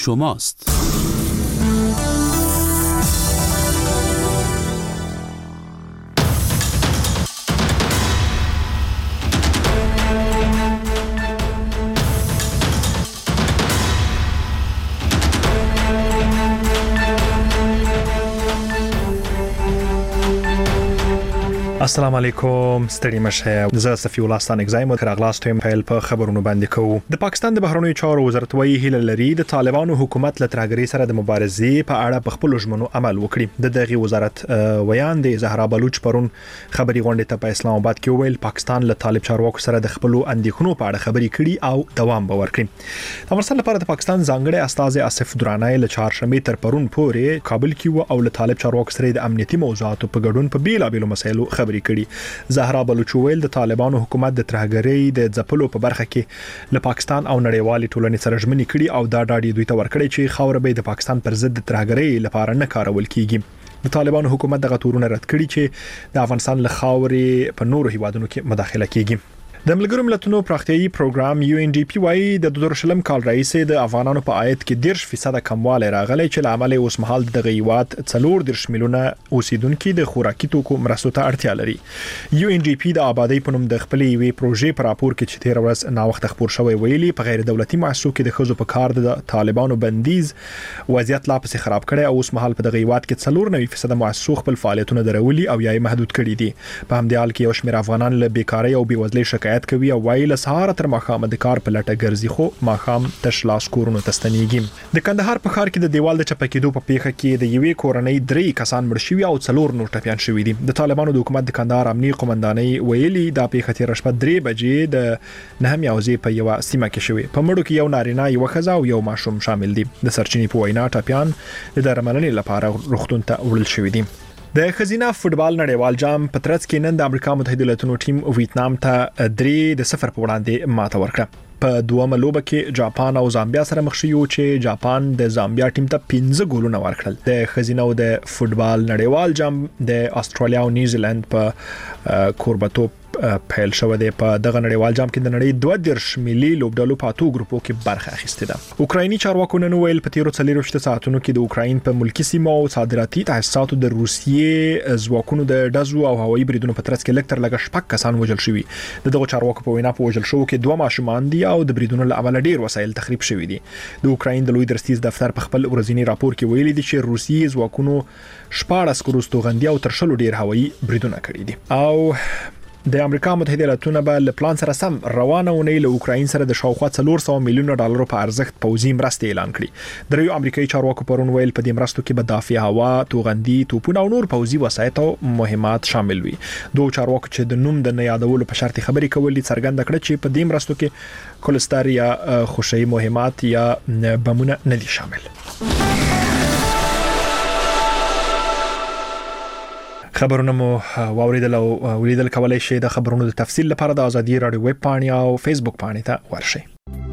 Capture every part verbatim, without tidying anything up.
شماست. السلام علیکم، ستړي مشه. زه صفی الله ستانک زایم راغلاست هم پیل په خبرونو باندې کوو. د پاکستان د بهرنیو چارو وزارت وایي هیله لري د طالبانو حکومت له ترهګرۍ سره د مبارزې په اړه په خپل ژمنو عمل وکړي. د دغه وزارت ویان د زهرا بلوچ پرون خبري غونډه ته په اسلام آباد کې ویل پاکستان له طالب چارواکو سره د خپل اندېښنو په اړه خبري کړي او دوام به ورکړي. د افغانستان لپاره د پاکستان ځانګړي استاذ آصف درانای له چهارشنبه تر پرون پورې کابل کې او له طالب چارواکو سره د امنیتي موضوعاتو په ګډون په بیلابېلو مسایلو خبري کړي. زهرا بلوچ ویل د طالبانو حکومت د ترهګرۍ د ځپلو په برخه کې له پاکستان او نړیوالې ټولنې سره ژمنې کړي او دا ډاډ دوی ته ورکړي چې خاور به د پاکستان پر ضد د ترهګرۍ لپاره نه کارول کیږي. د طالبانو حکومت دغه تورونه رد کړي چې د افغانستان له خاورې په نورو هیوادونو کې مداخله کیږي. د ملګرو ملتونو پراختیایي پروګرام یو ان ډي پی وايي د دوه زره شلم کال رئیس د افغانانو په عاید کې ډیر فیصد کموالی راغلی چې لامل اوس مهال د غیوات څلور درش میلیونه اوسیدونکو د خوراکي توکو مرستو ته اړتیا لري. یو ان ډي پی د آبادی په نوم د خپلې وی پروژې پر راپور کې چې تیر ورځ نا وخت خبر شوی ویلي په غیر دولتي مؤسسو کې د خزو په کار د طالبانو بندیز وضعیت لا پسې خراب کړي او اوس مهال په د غیوات کې څلور نوي فیصد مؤسسو خپل فعالیتونه درولي او یا محدود کړي دي. په همدې حال کې یو شمېر افغانان له بیکاری او بیوزلۍ شکایت کوي او وایي له سهار تر ماښام د کار په لټه ګرځي خو ماښام تش لاس کورونو ته ستنېږي. د کندهار په ښار کې د دیوال د چپه کېدو په پیښه کې د یوې کورنۍ درې کسان مړ شوي او څلور نور ټپیان شوي دي. د طالبانو د حکومت د کندهار امنیتي قومندانۍ ویلي دا پیښه تیر شپه درې بجې د نهم یوځې په یو سیمه کې شوې. په مړو کې یو نارینه یو ښځه او یو ماشوم شامل دي. د سرچینې په وینا ټپیان د درملنې لپاره روغتون ته وړل شوي دي. د خزینه فوتبال نړیوال جام په ترڅ کې نن د امریکا متحده ایالاتونو ټیم ویتنام ته درې د صفر په وړاندې ماته ورکړه. په دومره لوبه کې جاپان او زامبیا سره مخ شوي چې جاپان د زامبیا ټیم ته پنځه ګولونه ورکړل. د خزینه او د فوتبال نړیوال جام د استرالیا او نیوزیلند په کوربتوب پیل شوه دی. په دغه نړیوال جام کې د نړۍ دوه درش ملي لوبډلو په اتو ګروپو کې برخه اخیستې ده. اوکرایني چارواکو نن ویل په تیرو څلوېښتو ساعتونو کې د اوکراین په ملکی سیمو او صادراتي تاسیساتو د روسیې ځواکونو د ډزو او هوایي بریدونو په ترڅ کې لږ تر لږه شپږ کسان وژل شوي. د دغه چارواکو په وینا په وژل شوو کې دوه ماشومان دي او د بریدونو له امله ډیر وسایل تخریب شوي دي. د اوکراین د لوی درستیز دفتر په خپل ورځنی راپور کې ویلي دي چې روسیې ځواکونو شپاړس کروستوغندي او تر شلو ډیر هوایي بریدونه کړي دي. او د امریکا متحده ایالاتونو به له پلان سره سم روانه ونې له اوکراین سره د شاوخوا څلور سوه میلیونه ډالرو په ارزښت پوځي مرستې اعلان کړي. دریو امریکایي چارواکو پرون ویل په دې مرستو کې به دافع هوا، توغندي، توپونه او نور پوځي وسایط او مهمات شامل وي. دوه چارواکو چې د نوم د نه یادولو په شرط خبرې کولې څرګنده کړه چې په دې مرستو کې کولستر یا خوشي مهمات یا بمونه نه دي شامل. خبرونه مو واوریدل او ولیدل کولای شئ. د خبرونو د تفصیل لپاره د ازادي رادیو ویب پاڼې او فیسبوک پاڼې ته ورشئ.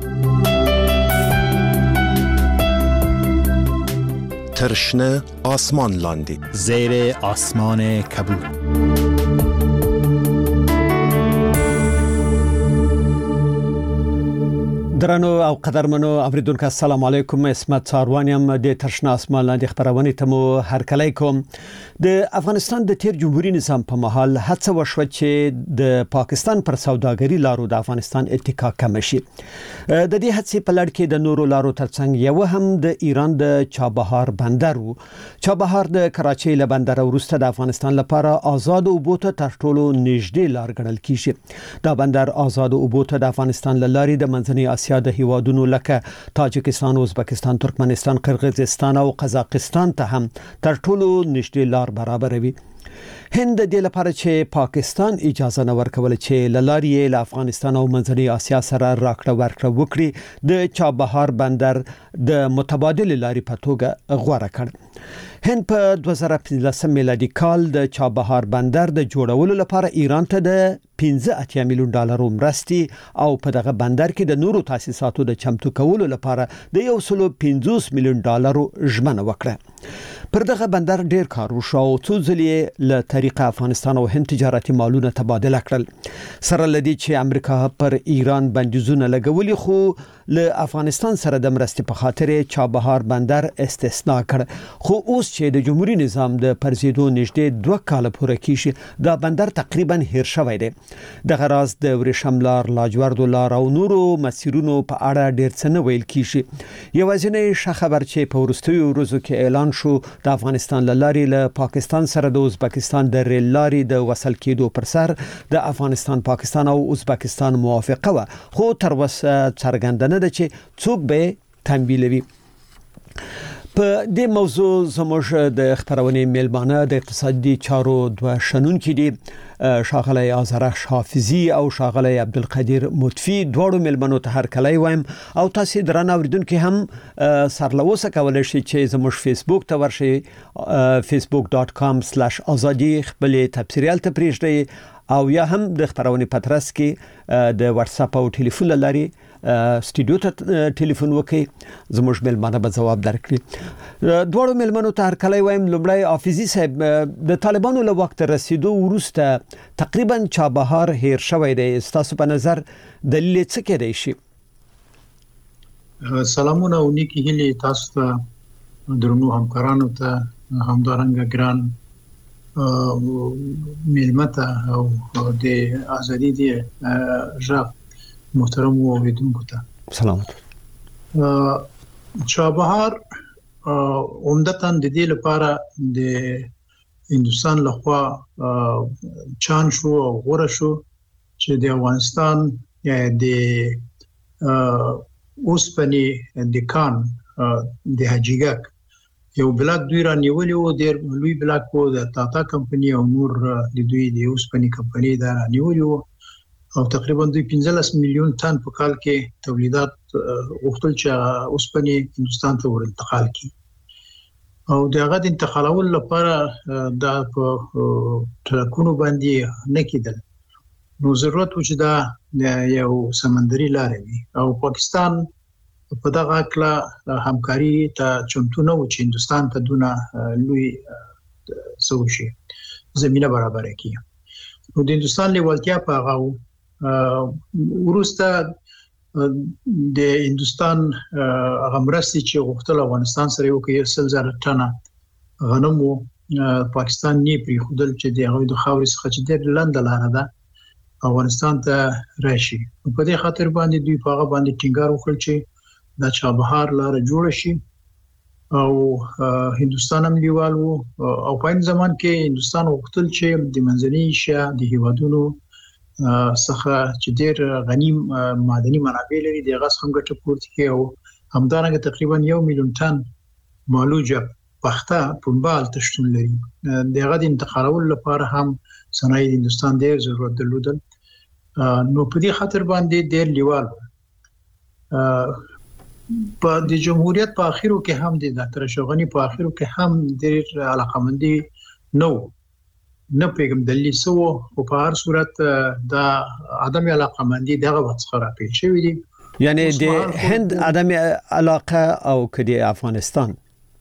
ترشنه آسمان لاندی زیر آسمان کبود. درنو او قدرمنو اوریدونکو السلام علیکم. اسمت ساروانیم د ترشنه آسمان لاندې خبرونه ته مو هرکلی کوم. د افغانستان د تیر جمهوریت نظام په محل هڅه وشوه چې د پاکستان پر سوداګري لارو د افغانستان اتکا کم شي. د دې هڅې په لړ کې د نورو لارو ترڅنګ یو هم د ایران د چابهار بندر وو. چابهار د کراچۍ له بندر وروسته د افغانستان لپاره آزاد اوبو ته تر ټولو نږدې لار ګڼل کیږي. دا بندر آزاد اوبو ته د افغانستان له لارې د منځنۍ اسیا د هیوادونو لکه تاجکستان، ازبکستان، ترکمنستان، قرغیزستان او قزاقستان ته هم تر ټولو نږدې لار برابروي. هند د لپاره چې پاکستان اجازه نه ورکول چې لارې له افغانستان او منځنۍ اسیا سره راکړه ورکړه وکړي، د چابهار بندر د متبادل لارې په توګه غوړه کړ. هند په دوه زره پنځلسم میلادي کال د چابهار بندر د جوړولو لپاره ایران ته د پنځه اتیا میلیون ډالرو مرستې او په دغه بندر کې د نورو تاسیساتو د چمتو کولو لپاره د یو سل پنځوس میلیون ډالرو ژمنه وکړه. پر دغه بندر ډیر کار وشو او څو ځلې له طریقه افغانستان او هند تجارتي مالونه تبادله کړل. سره لدی چې امریکا پر ایران بندیزونه لګولي، خو له افغانستان سره د مرستې په خاطر چابهار بندر استثناء کړ خو اوس چې د جمهوریت نظام د پرزیدو نږدې دوه کال پورې کیږي دا بندر تقریبا هیر شوی دی د غراز د ورشملار لاجوردو لار او نورو مسیرونو په اړه ډیر څه نه ویل کیږي یوازینی ښه خبر چې په وروستیو ورځو کې اعلان شو د افغانستان لارې له پاکستان سره د ازبکستان د ریل لارې د وصل کېدو پر سر د افغانستان پاکستان او ازبکستان موافقه و خو تر اوسه څرګنده نه ده چې څوک به تمویلوي په دې موضوع زموږ د خبرونې میلمانه د اقتصادي چارو دوه شنونکي دي شاغلی آذرخش حافظي او شاغلی عبدالقدیر مطفی دواړو میلمنو ته هرکلی وایم او تاسو درنه اوریدونکو هم سرلوسه کولای شئ چې زموږ فیسبوک ته ورشئ facebook dot com slash azadi خپل تبصریال ته پریږدئ او یا هم د خبرونې پترس کې د واتس اپ او ټلیفون لاري سټوډیو ته ټلیفون وکړئ زموږ میلمانه به جواب درکړي دواړو میلمنو ته هرکلی وایم لومړی حافظي صاحب د طالبانو له وخت رسیدو وروسته تقریبا چابهار هیر شوی دی تاسو په نظر دلیل څه کېدای شي سلامونه او نیکی هیلې تاسو ته درنو همکارانو ته همدارنګه ګران میلمته او د ازادي دی ژغ محترم اوریدونکو ته سلام چابهار عمدتاً د دې لپاره د هندستان لخوا چان شو او غوړه شو چې د افغانستان د اوسپنې د کان د حاجیګک یو بلاک دوی را نیولې و د لوی بلاک و د تاتا کمپنی او نور د دوی د اوسپنې کمپنی دا نیولې و او تقریبا دوی پنځلس میلیون تن په کال کې تولیدات غوښتل چې اوسپنې هندستان ته ور انتقال کړي او دغه د انتقالولو لپاره د ټرکونو باندې نه کېدل نو ضرورت و چې دا یو سمندري لار وي او پاکستان په دغه کله همکاري ته چمتو نه و چې هندستان ته دونه لوی سوشي زمينه برابر کړي نو د هندستان لیوالتیا په هغه ورسته د هندستان غمرسي چې غوښتل افغانستان سره یو کې سل زره ټنه غنم وو پاکستان نه پری خودل چې د هغوی د خاورې څخه چې د لند لاره ده افغانستان ته راشي په دې خاطر باندې دوی په هغه باندې ټینګار وکړ چې د چابهار لاره جوړ شي او هندستان هم دیوال وو او په این زمان کې هندستان غوښتل چې د منځنۍ ایشیا د هیوادونو څخه چې ډېر غنی معدني منابع لري د غاز هم ګټه پورته کوي او همدارنګه تقریبا یو میلیون ټن مالوجه پخته پنبال تشتون لري دغه د انتقالولو لپاره هم صنایع هندستان ډېر ضرورت درلودل نو په دې خاطر باندې ډېر لیوال په د جمهوریت په اخیرو کې هم د ډاکټر اشرف غنی په اخیرو کې هم ډېر علاقمندي نو نه پیغام دلی سو او په هر صورت دا عدم علاقمندي دغه وخت څخه راپېښ شوی دی یعنی د هند عدم علاقه او کدي افغانستان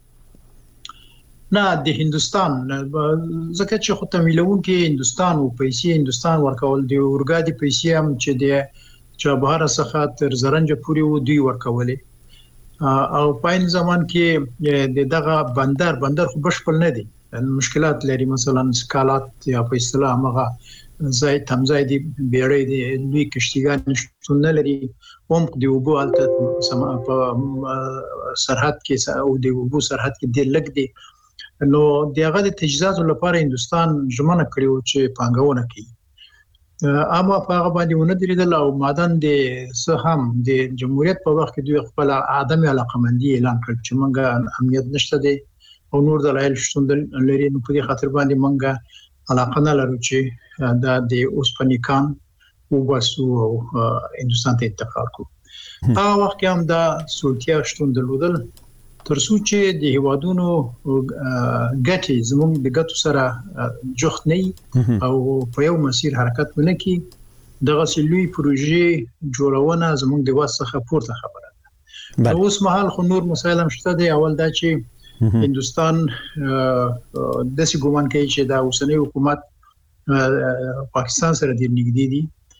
نه د هندستان ځکه چې خو تمویلون کې هندستان او پیسې هندستان ورکول دی اورګادي پیسې هم چې د چابهار څخه تر زرنج پورې و دی ورکولې او په این زمان کې دغه بندر بندر خو بشپړ نه دی مشکلات لري مثلا سکالات یا په اصطلاح هغه ځای تمځای دی بیړې دی لوی کشتیګان شتون نه لري عمق دی وبو الته په سرحد کې او دی وبو سرحد کې دی لګ دی نو دغه د تجهیزاتو لپاره هندستان ژمنه کړې چې پانګونه کوي اما په هغه باندې ونه درېدل او مادن د څه هم د جمهوریت په وخت کې دوی خپل عدم علاقمندي اعلان کړ چې موږ اهمیت نشته دی او نور دلایل شتون لري نو په دې خاطر باندې مونږه علاقه نه لرو چې دا د اوسپنې کان وباسو او هندستان ته انتقال کوو هغه وخت هم دا سولتیا شتون درلودل تر څو چې د هیوادونو ګټي زموږ د ګټو سره جوخت نه او په یو مسیر حرکت ونه کی دغه سلوي پروژې جوړونه زموږ د واسطه پورته خبره ده اوس مهال خو نور مسایل هم شته دی اول دا چې هندستان د سی ګومان کوي چې دا اوسنۍ حکومت پاکستان سره د نږدې دي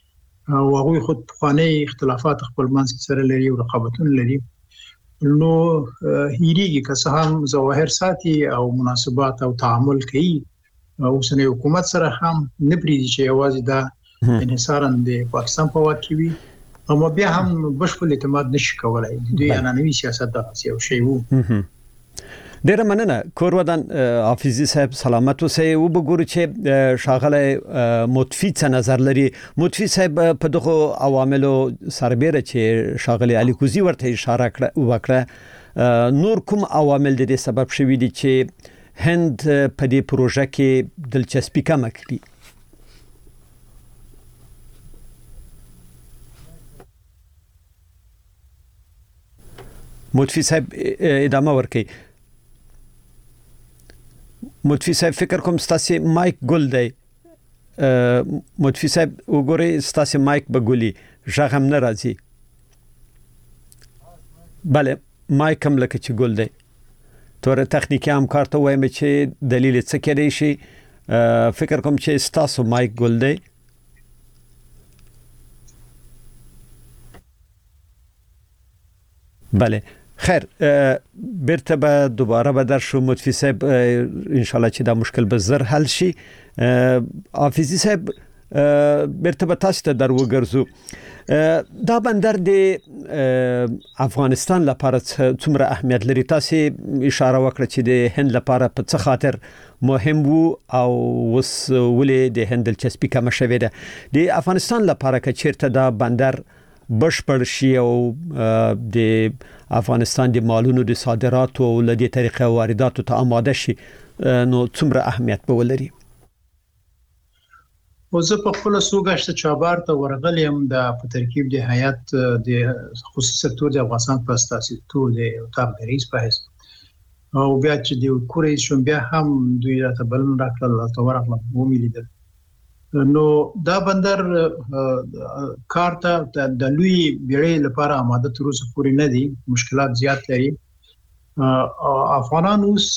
او هغه خود خواني اختلافات خپل منځ سره لري او رقابتونه لري نو هیریږي که څه هم ظواهر ساتي او مناسبات او تعامل کوي او سنې حکومت سره هم نه پریږي چې یوازې دا انحصارا د پاکستان په واک کې وي اما بیا هم بشپړ اعتماد نشي کولای دوی انانوي سیاست د یو شی وو ډیره مننه کورودان حافظي صاحب سلامت اوسئ او وګورئ چې شاغله متفی څه نظر لري متفی صاحب په دغه عواملو سربېره چې شاغله علي کوزي ورته اشاره وکړه نور کوم عوامل د دې سبب شوي دي چې هند په دې پروژه کې دلچسپي کم کړي متفی صاحب ادامه ورکړي متفی صاحب فکر کوم ستاسو مایک ګل دی متفی صاحب وګورئ ستاسو مایک به ګولي ژغ هم نه راځي بله مایک هم لکه چې ګل دی تور تخنیکی همکار ته وایم چې دلیل څه کېدای شي فکر کوم چې ستاسو مایک ګل دی بله خیر بیرته به دوباره به در شو متفی صاحب ان شاء الله چې دا مشکل به زر حل شي حافظي صاحب بیرته به تاسو ته در وګرځو دا بندر د افغانستان لپاره څومره اهمیت لري تاسو اشاره وکړه چې د هند لپاره په څه خاطر مهم وو او وس ولې د هند دلچسپي کم شوې ده د افغانستان لپاره که چیرته دا بندر بشپړ شي او د افغانستان د مالونو د صادراتو او لدې طریقې وارداتو ته آماده شي نو څومره اهمیت به ولري او زه په خپل سوګشت چابار ته ورغلم د په ترکیب د هیئت د خصوصي سکتور د افغانستان په اساسي ټول د اتاق د رئیس په حیث او بیا چې د کورې شوم بیا هم دوی راته بلنه راکړل او ورغلم وملیدل نو دا بندر کارته د لوی بیړۍ لپاره آماده تر اوسه پورې نه دي مشکلات زیات لري افغانان اوس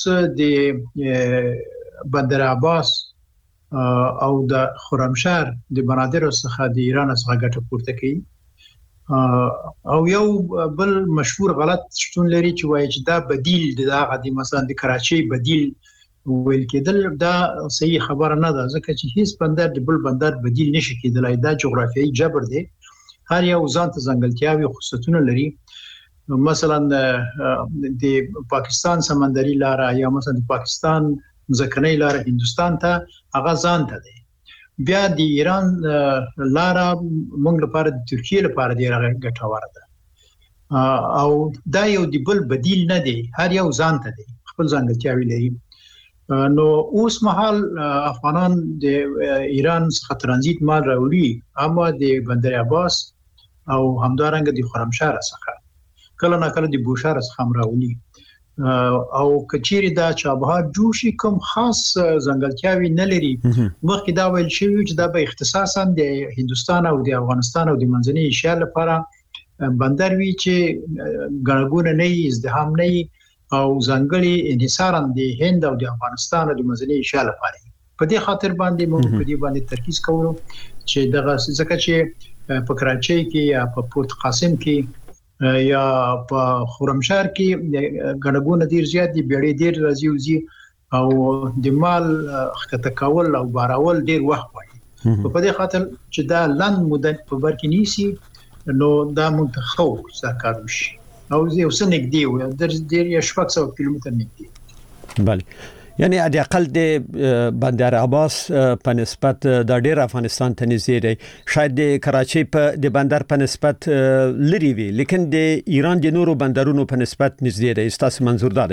د بندر عباس او د خرمشهر د بنادر څخه د ایران څخه ګټه پورته کوي او یو بل مشهور غلط شتون لري چې وایي چې دا بدیل د هغه د مثلا د کراچۍ بدیل ویل کېدل دا صحیح خبره نه ده ځکه چې هیڅ بندر د بل بندر بدیل نشي کېدلای دا جغرافیایي جبر دی هر یو ځان ته ځانګړتیاوي او خصوصیتونه لري مثلا د پاکستان سمندري لار یا مثلا د پاکستان ځکنۍ لار هندستان ته هغه ځان ته دی بیا د ایران لار موږ لپاره د ترکیه لپاره ډیره ګټوره ده او دا یو د بل بدیل نه دی هر یو ځان ته دی خپل ځانګړتیاوي لري نو اوس مهال افغانان د ایران څخه ترانزیت مال راوړي اما د بندر عباس او همدارنګه د خرمشهر څخه کله نه کله د بوشهر څخه راوړي او کچيري دا چابهار جوشي کوم خاص ځنګلتیاوي نه لري مخکې دا ویل شوی چې دا به اختصاصا د هندستان او د افغانستان او د منځنۍ ایشیا لپاره بندر وی چې ګڼګونه نه ازدحام نه او ځنګړي انحصارا د هند او د افغانستان او د منځنۍ ایشیا لپاره په دې خاطر باندې موږ په دې باندې ترکیز کوو چې دغه ځکه چې په کراچۍ کې یا په پورت قاسم کې یا په خرمشهر کې ګڼګونه ډیر زیات دي بیړۍ ډیر راځي وزي او د مال خطه کول او باراول ډیر وخت وایي په دې خاطر چې دا لند مدت په بر کې نیسی نو دا منتخو سرکار وشي او یو څه نږدې و د ډیر شپږ سوه کیلومتر نږدې بله یعنی د اقل د بندر عباس په نسبت د ډیر افغانستان ته نږدې دی شاید د کراچۍ په د بندر په نسبت لري وي لیکن د ایران د نورو بندرونو په نسبت نږدې دی ستاسو منظور ده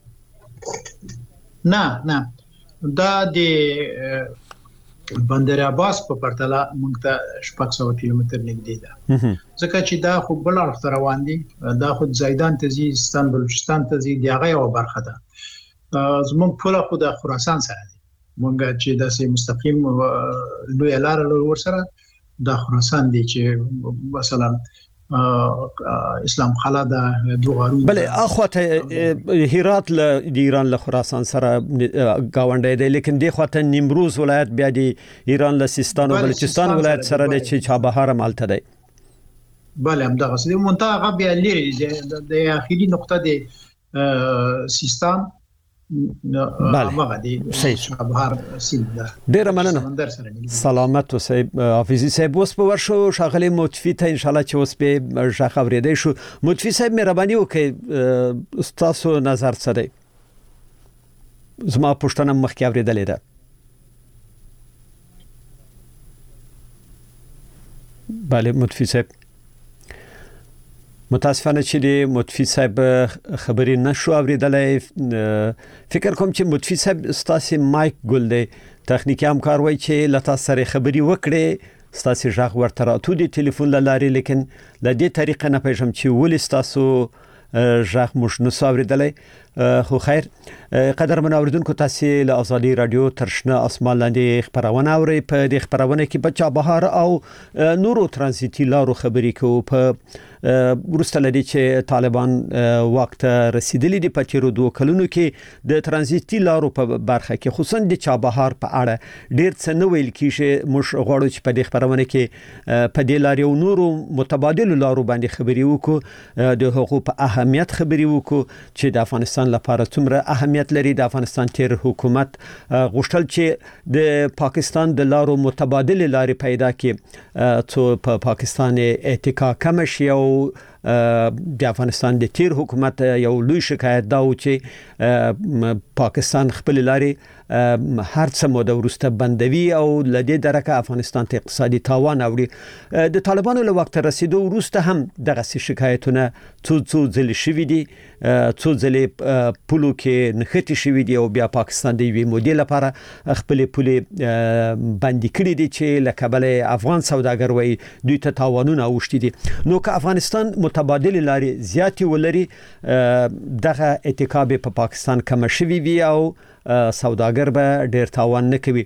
نه نه دا د بندر عباس په پرتله موږ ته شپږ سوه کیلومتر نږدې ده ځکه چې دا خو بل اړخ روان دي دا خو زیدان ته ځي ستان بلوچستان ته ځي دغه یو برخه ده زموږ په خو د خراسان سره دي موږ چې د سي مستقیم لوی لار ور سره د خراسان دي چې مثلا اسلام خلا د دوغارو بل اخوته هرات له ایران له خراسان سره گاونډي دی لیکن د اخوته نیمروز ولایت بیا د ایران له سیستان او بلوچستان ولایت سره د چابهار مالته دی. بله هم دغه سده منطقه بیا لري د اخیری نقطه د سیستان بله چابهار سیند. ډیر مننه. سلامت اوسئ حافظي صاحب. اوس په ورشو شاغلي متفی ته ان شاء الله چې اوس به ژغ اورېدای شو. متفی صاحب مهرباني وکړئ تاسو نظر څه دی؟ زما پوښتنه مخکې اورېدلې ده. بله متفی صاحب متاسفانه چې د متفی صاحب خبرې نشو اوریدلای. فکر کوم چې متفی صاحب ستاسو مایک ګل دی تخنیکی همکار وای چې لتا سره خبرې وکړي ستاسو ژغ ورته راتو دی ټلیفون لاري لیکن د دې طریقې نه پېژم چې ول ستاسو ژغ مش نو اوریدلای. خو خیر قدرمن اوریدونکو تاسو له ازادي رادیو ترشنه اسمان لاندې خبرونه اوري. په دې خبرونه کې بچا بهار او نورو ترانزیتي لارو خبرې کوو. په ورسته لدی چې طالبان وخت رسیدلی دی په تیرو دوه کلونو کې د ترانزیتي لارو په برخه کې خصوصا د چابهار په اړه ډیر څه نو ویل کیږي. مش غواړو چې په دې خبرونه کې په دې لارو او نورو متبادل لارو باندې خبرې وکړو د حقوق په اهمیت خبرې وکړو چې د افغانستان لپاره څومره اهمیت لري. د افغانستان تیر حکومت غوښتل چې د پاکستان د لارو متبادل لارې پیدا کړي څو په پاکستان اتکا کم شي. او د افغانستان د تیر حکومت یو لوی شکایت دا و چې پاکستان خپل لارې هر څه مو د ورسته بندوي او لدې درکه افغانستان ته اقتصادي تاوان اوړي. د طالبانو له وخت رسیدو ورسته هم دغه شکایتونه څو څو ځل شوي دي څو ځل پولو کې نختی شوي دي او بیا پاکستان د یوې مودې لپاره خپل پولې بندي کړې دي چې له کبل افغان سوداګر وای دوی ته تاوانونه اوښتي دي. نو که افغانستان متبادل لارې زیاتی ولري دغه اتکاب په پاکستان کم شوي وي او سوداګر به ډیر تاوان نه کوي.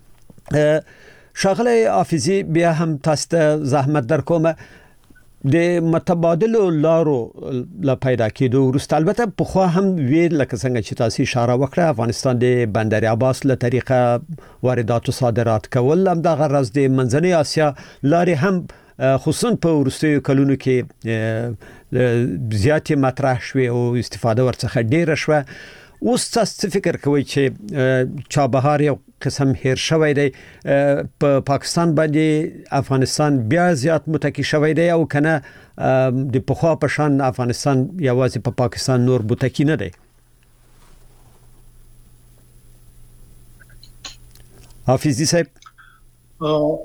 شاغله حافظي بیا هم تاسو ته زحمت در کوم د متبادل لارو لا پیدا کېدو ورسته البته په خو هم ویل لکه څنګه چې تاسو اشاره وکړه افغانستان د بندر عباس له طریقه واردات او صادرات کول هم د غرض د منځنۍ اسیا لارې هم خصوصا په ورستیو کلونو کې زیاتې مطرح شوې او استفاده ورڅخه ډیره شوه. اوس تاسو فکر کوئ چې چابهار یو قسم هیر شوی دی په پاکستان باندې افغانستان بیا زیات متکی شوی دی او کنه د پخوا په شان افغانستان یوازې په پاکستان نور متکی نه دی؟ حافظي صاحب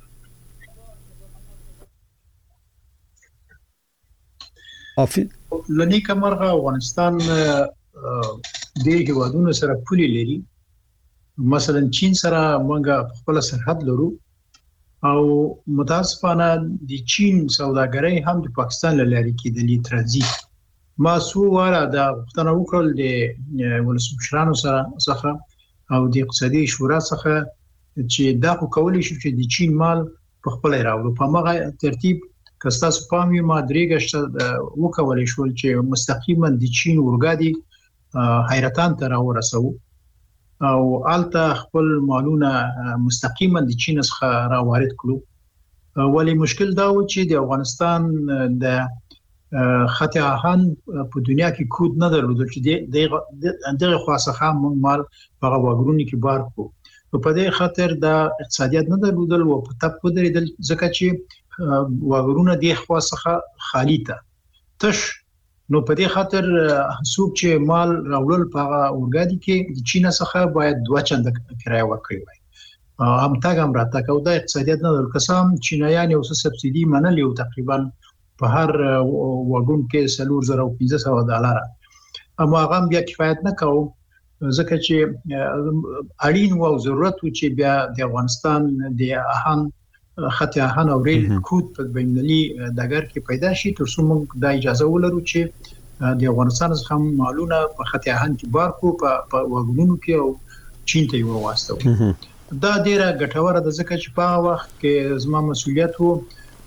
افغان لنی کمرغه افغانستان د هیوادونو سره پولي لري. مثلا چین سره موږ خپل سرحد لرو او متاسفانه د چین سوداګرۍ هم د پاکستان لاري کې د لی ترانزیت ما سو واره د غوښتنه وکړل د ولسمشرانو سره څخه او د اقتصادي شورا څخه چې دا خو کولی شي چې د چین مال په خپل راوړو. په هغه ترتیب کستاسو پامي ما درېګشت وکولای شو چې مستقیما د چین اورګادي حیرتان ته راورسو او آلته خپل مالونه مستقیما د چین څخه راوارد کړو. ولی مشکل دا و چې د افغانستان د خط آهن په دنیا کې کود نه درلودل چې دغه خاصه هم مال په واګرونی کې بار کو. په دې خاطر د اقتصادیت نه درلودل او په تپ ودرېدل ځکه چې واګرونه د خاصه خالی ته تش. نو په دې خاطر حساب چې مال راولل په اورګادي کې د چین څخه باید دوه چنده کرایه ورکړي وای. هم تاګم راته کو د اقتصادیت نه قسم چینایان یو څه سبسيدي منلي او تقریبا په هر واګون کې سلور زره او پنځه سوه ډالر. اما هغه بیا کفایت نه کوي ځکه چې اړین و او ضرورت و چې بیا د افغانستان د اهن خط آهن او ریل کود په بینالي دګر کې پیدا شي تر څو موږ د اجازه ولرو چې د افغانستان څخه مالونه په خط آهن کې بار کو په واګونو کې او چین ته یو واسطه. دا ډیره ګټوره ده ځکه چې په وخت کې زما مسؤلیت وو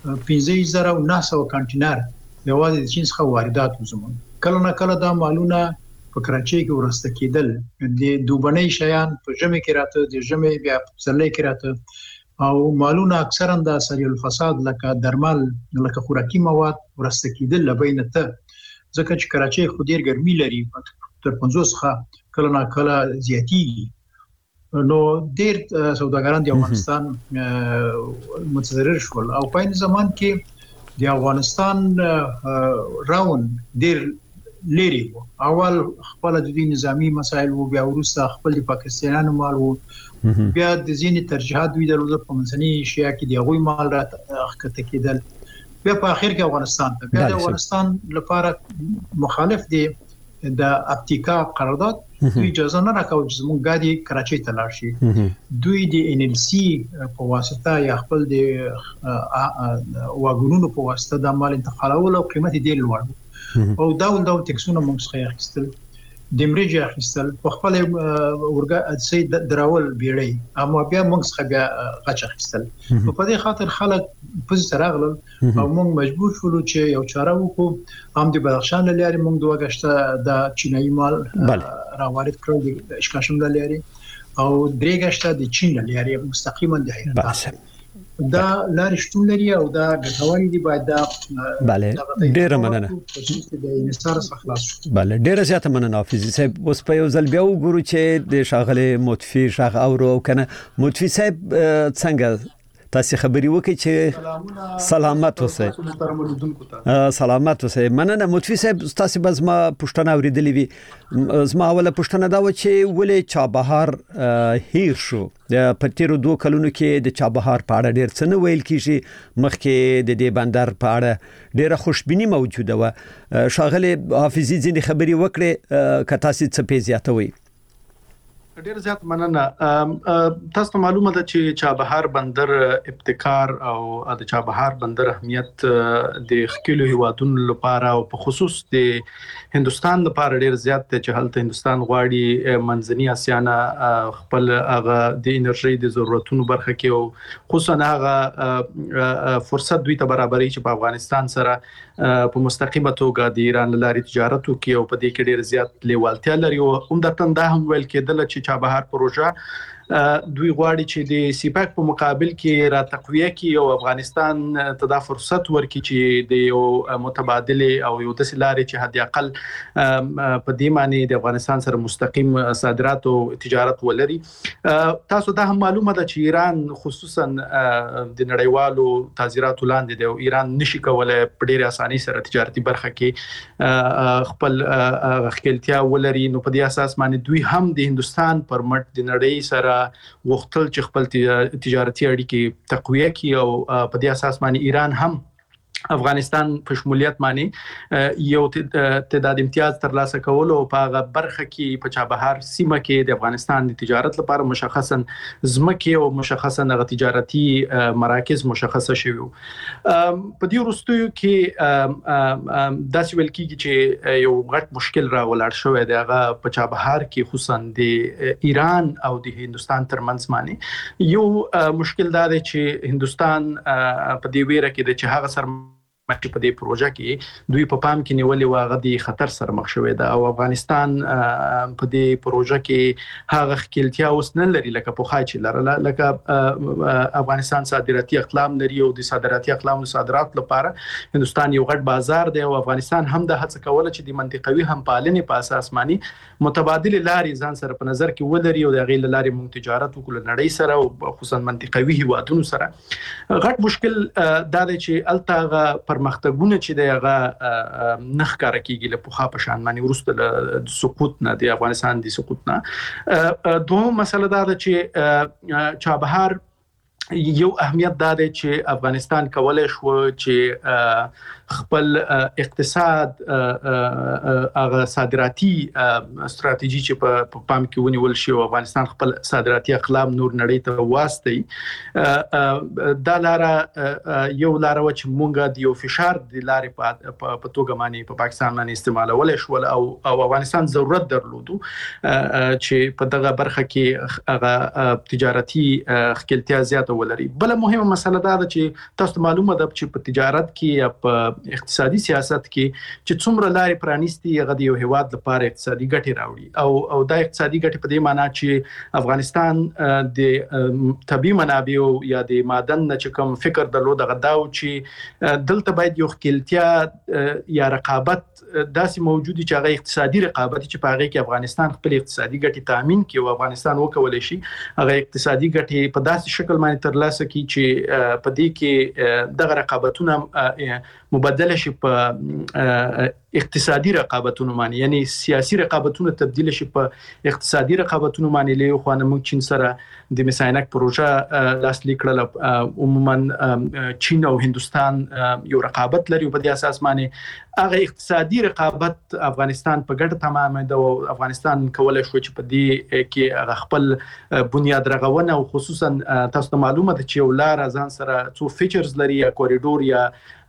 پنځه زره او نهه سوه کانټینر یوازې د چین څخه واردات وزمون کله نه کله دا مالونه په کراچۍ کې ورسته کېدل د دوبنۍ شیان په ژمي کې راته د ژمي بیا په پسرلي کې راته او مالونه اکثرا د سریع الفساد لکه درمل لکه خوراکي مواد ورسته کېدل لبینه ته ځکه چې کراچۍ خو ډیر ګرمي لري تر پنځوس څخه کله نه کله زیاتېږي نو ډیر سوداګران د افغانستان متضرر شول او په این زمان کې د افغانستان راون ډیر لري اول خپل د نظامی مسایل او بیا وروسته خپل د پاکستانیانو مال او بیا د ځینې ترجیحات وی درلود په منځني اشیا کې د غوي مال راخته کېدل بیا په اخر کې افغانستان ته بیا د افغانستان لپاره مخالف دي د اپتیکا قرارداد دوی اجازه نه راکوي چې موږ غادي کراچۍ ته لاړ شي دوی د ان ال سي په واسطه یا خپل د واګونونو په واسطه د مال انتقالول او قیمت یې ډیر لوړ او ډول ډول ټکسونه موږ څخه اخیستل د مرجع اخیستل په خپل ورګه سي دراول بیړی اما بیا موږ څخه بیا غچ اخیستل په دې خاطر خلک په سره غلل او موږ مجبور شولو چې یو چاره وکړو هم د بدخشان لاري موږ دوه غشته د چینایي مال راوارد کړو د اشکاشم لاري او درې غشته د چین لاري مستقیما د هیات دا لارې شتون لري او دا ګټوري دي باید دا bale ډیره مننه د انحصار څخه خلاص شو bale ډیره زیاته مننه حافظ صاحب اوس په یو ځل بیا وګورو چې د شاغله متفی شاغ اورو کنه متفی صاحب څنګه تاسو خبري وکړي چې سلامت اوسئ سلامت اوسئ مننه متفی صاحب تاسو بس ما پښتنه اوریدلې وي زما اوله پښتنه دا و چې ولې چابهار هیر شو په تیرو دوه کلونو کې د چابهار په اړه ډیر څه نه ویل کیږي مخکې د دې بندر په اړه ډیره خوشبینی موجوده و شاغله حافظي ځینې خبري وکړي که تاسو څه پیزیاتوي ډیر زیات مننه تاسو معلومه ده چې چابهار بندر ابتکار او د چابهار بندر اهمیت د خکلو هیوادونو لپاره او په خصوص د هندستان لپاره ډیر زیات دی چې هلته هندستان غواړي منځنی اسیا نه خپل هغه د انرژي د ضرورتونو برخه کې او خصوصا هغه فرصت دوی ته برابرۍ چې په افغانستان سره په مستقیمه توګه د ایران لاري تجارت وکړي او په دې کې ډیر زیات لیوالتیا لري او عمدتاً دا هم ویل کېدل چې چابهار پروژه دوی غواړي چې د سیپاک په مقابل کې را تقویه کړي او افغانستان ته دا فرصت ورکړي چې د یو متبادل او یو د سلاري چې حد اقل په دې معنی د افغانستان سره مستقیم صادرات او تجارت ولري تاسو دا هم معلومه ده چې ایران خصوصا د نړیوالو تعزیراتو لاندې دی او ایران نشي کولای په ډېر اساني سره تجارتي برخه کې خپل خپلتیا ولري نو په دې اساس باندې دوی هم د هندستان پر مټ د نړۍ سره وختل چې خپل تجارتي اړیکې تقویه کړي او په دې اساس باندې ایران هم افغانستان په شمولیت باندې یو تعداد امتیاز ترلاسه کول او په هغه برخه کې په چابهار سیمه کې د افغانستان د تجارت لپاره مشخصا زمکه او مشخصا د تجارتي مراکز مشخصه شوی په دې وروستیو کې داسې ویل کېږي چې یو غټ مشکل راولار شوی دی هغه په چابهار کې خصوصا د ایران او د هندستان ترمنځ باندې یو مشکل دا دی چې هندستان په دې ویره کې د چې هغه سره چې په دې پروژه کې دوی په پام کې نیولې واغه د خطر سره مخ شوی دا او افغانستان په دې پروژه کې هغه خپلتیا اوس نه لري لکه په خاچ لرله لکه افغانستان صادراتي اقلام لري او د صادراتي اقلام او صادرات لپاره هندستان یو غټ بازار دی او افغانستان هم د هڅه کوله چې د منطقوي همپالنې په اساس مانی متبادل لاري ځان سره په نظر کې ولري او د غیل لاري مونږ تجارت وکړو نړۍ سره او خصوصا منطقوي هیوادونو سره غټ مشکل دا دی چې التاغه پرمختګونه چې دغه نخ کار کیږي له پوخا په شان باندې ورسته د سقوط نه د افغانستان د سقوط نه دوه مسله دا ده چې چابهار یو اهمیت دا دی چې افغانستان کولای شو چې خپل اقتصاد هغه صادراتي ستراتیژي چې په پام کې ونیول شي او افغانستان خپل صادراتي اقلام نور نړۍ ته واستي دا لاره یو لاره و چې مونږه د یو فشار د لارې په توګه باندې په پاکستان باندې استعمالول شول او او افغانستان ضرورت درلودو چې په دغه برخه کې هغه تجارتي خپلتیا زیاته ولري. بل مهمه مسله دا ده چې تاسو معلومه ده چې په تجارت کې یا په اقتصادي سیاست کې چې څومره لارې پرانیستي هغه د یو هیواد لپاره اقتصادي ګټې راوړي او او دا اقتصادي ګټې په دې معنی چې افغانستان د طبي منابع یا د معدن نه چې کوم فکر درلود هغه دا چې دلته باید یو خپلتیا یا رقابت داسې موجودي چې هغه اقتصادي رقابت چې په هغه کې افغانستان خپل اقتصادي ګټې تامین کړي او افغانستان وکولای شي هغه اقتصادي ګټې په داسې شکل باندې ترلاسه کړي چې په دې کې دغه رقابتونه مبادله شي په اقتصادي رقابتونو باندې یعنی سیاسي رقابتونه تبدیل شي په اقتصادي رقابتونو باندې له خو نه موږ چین سره د میساینک پروژه لاسلیک کړل عموما چین او هندستان یو رقابت لري په دې اساس باندې هغه اقتصادي رقابت افغانستان په ګټه تمامه ده او افغانستان کولای شو چې په دې کې هغه خپل بنیاد رغونه او خصوصا تاسو معلومه ده چې یو لار ځان سره څو فیچرز لري یا کوریډور یا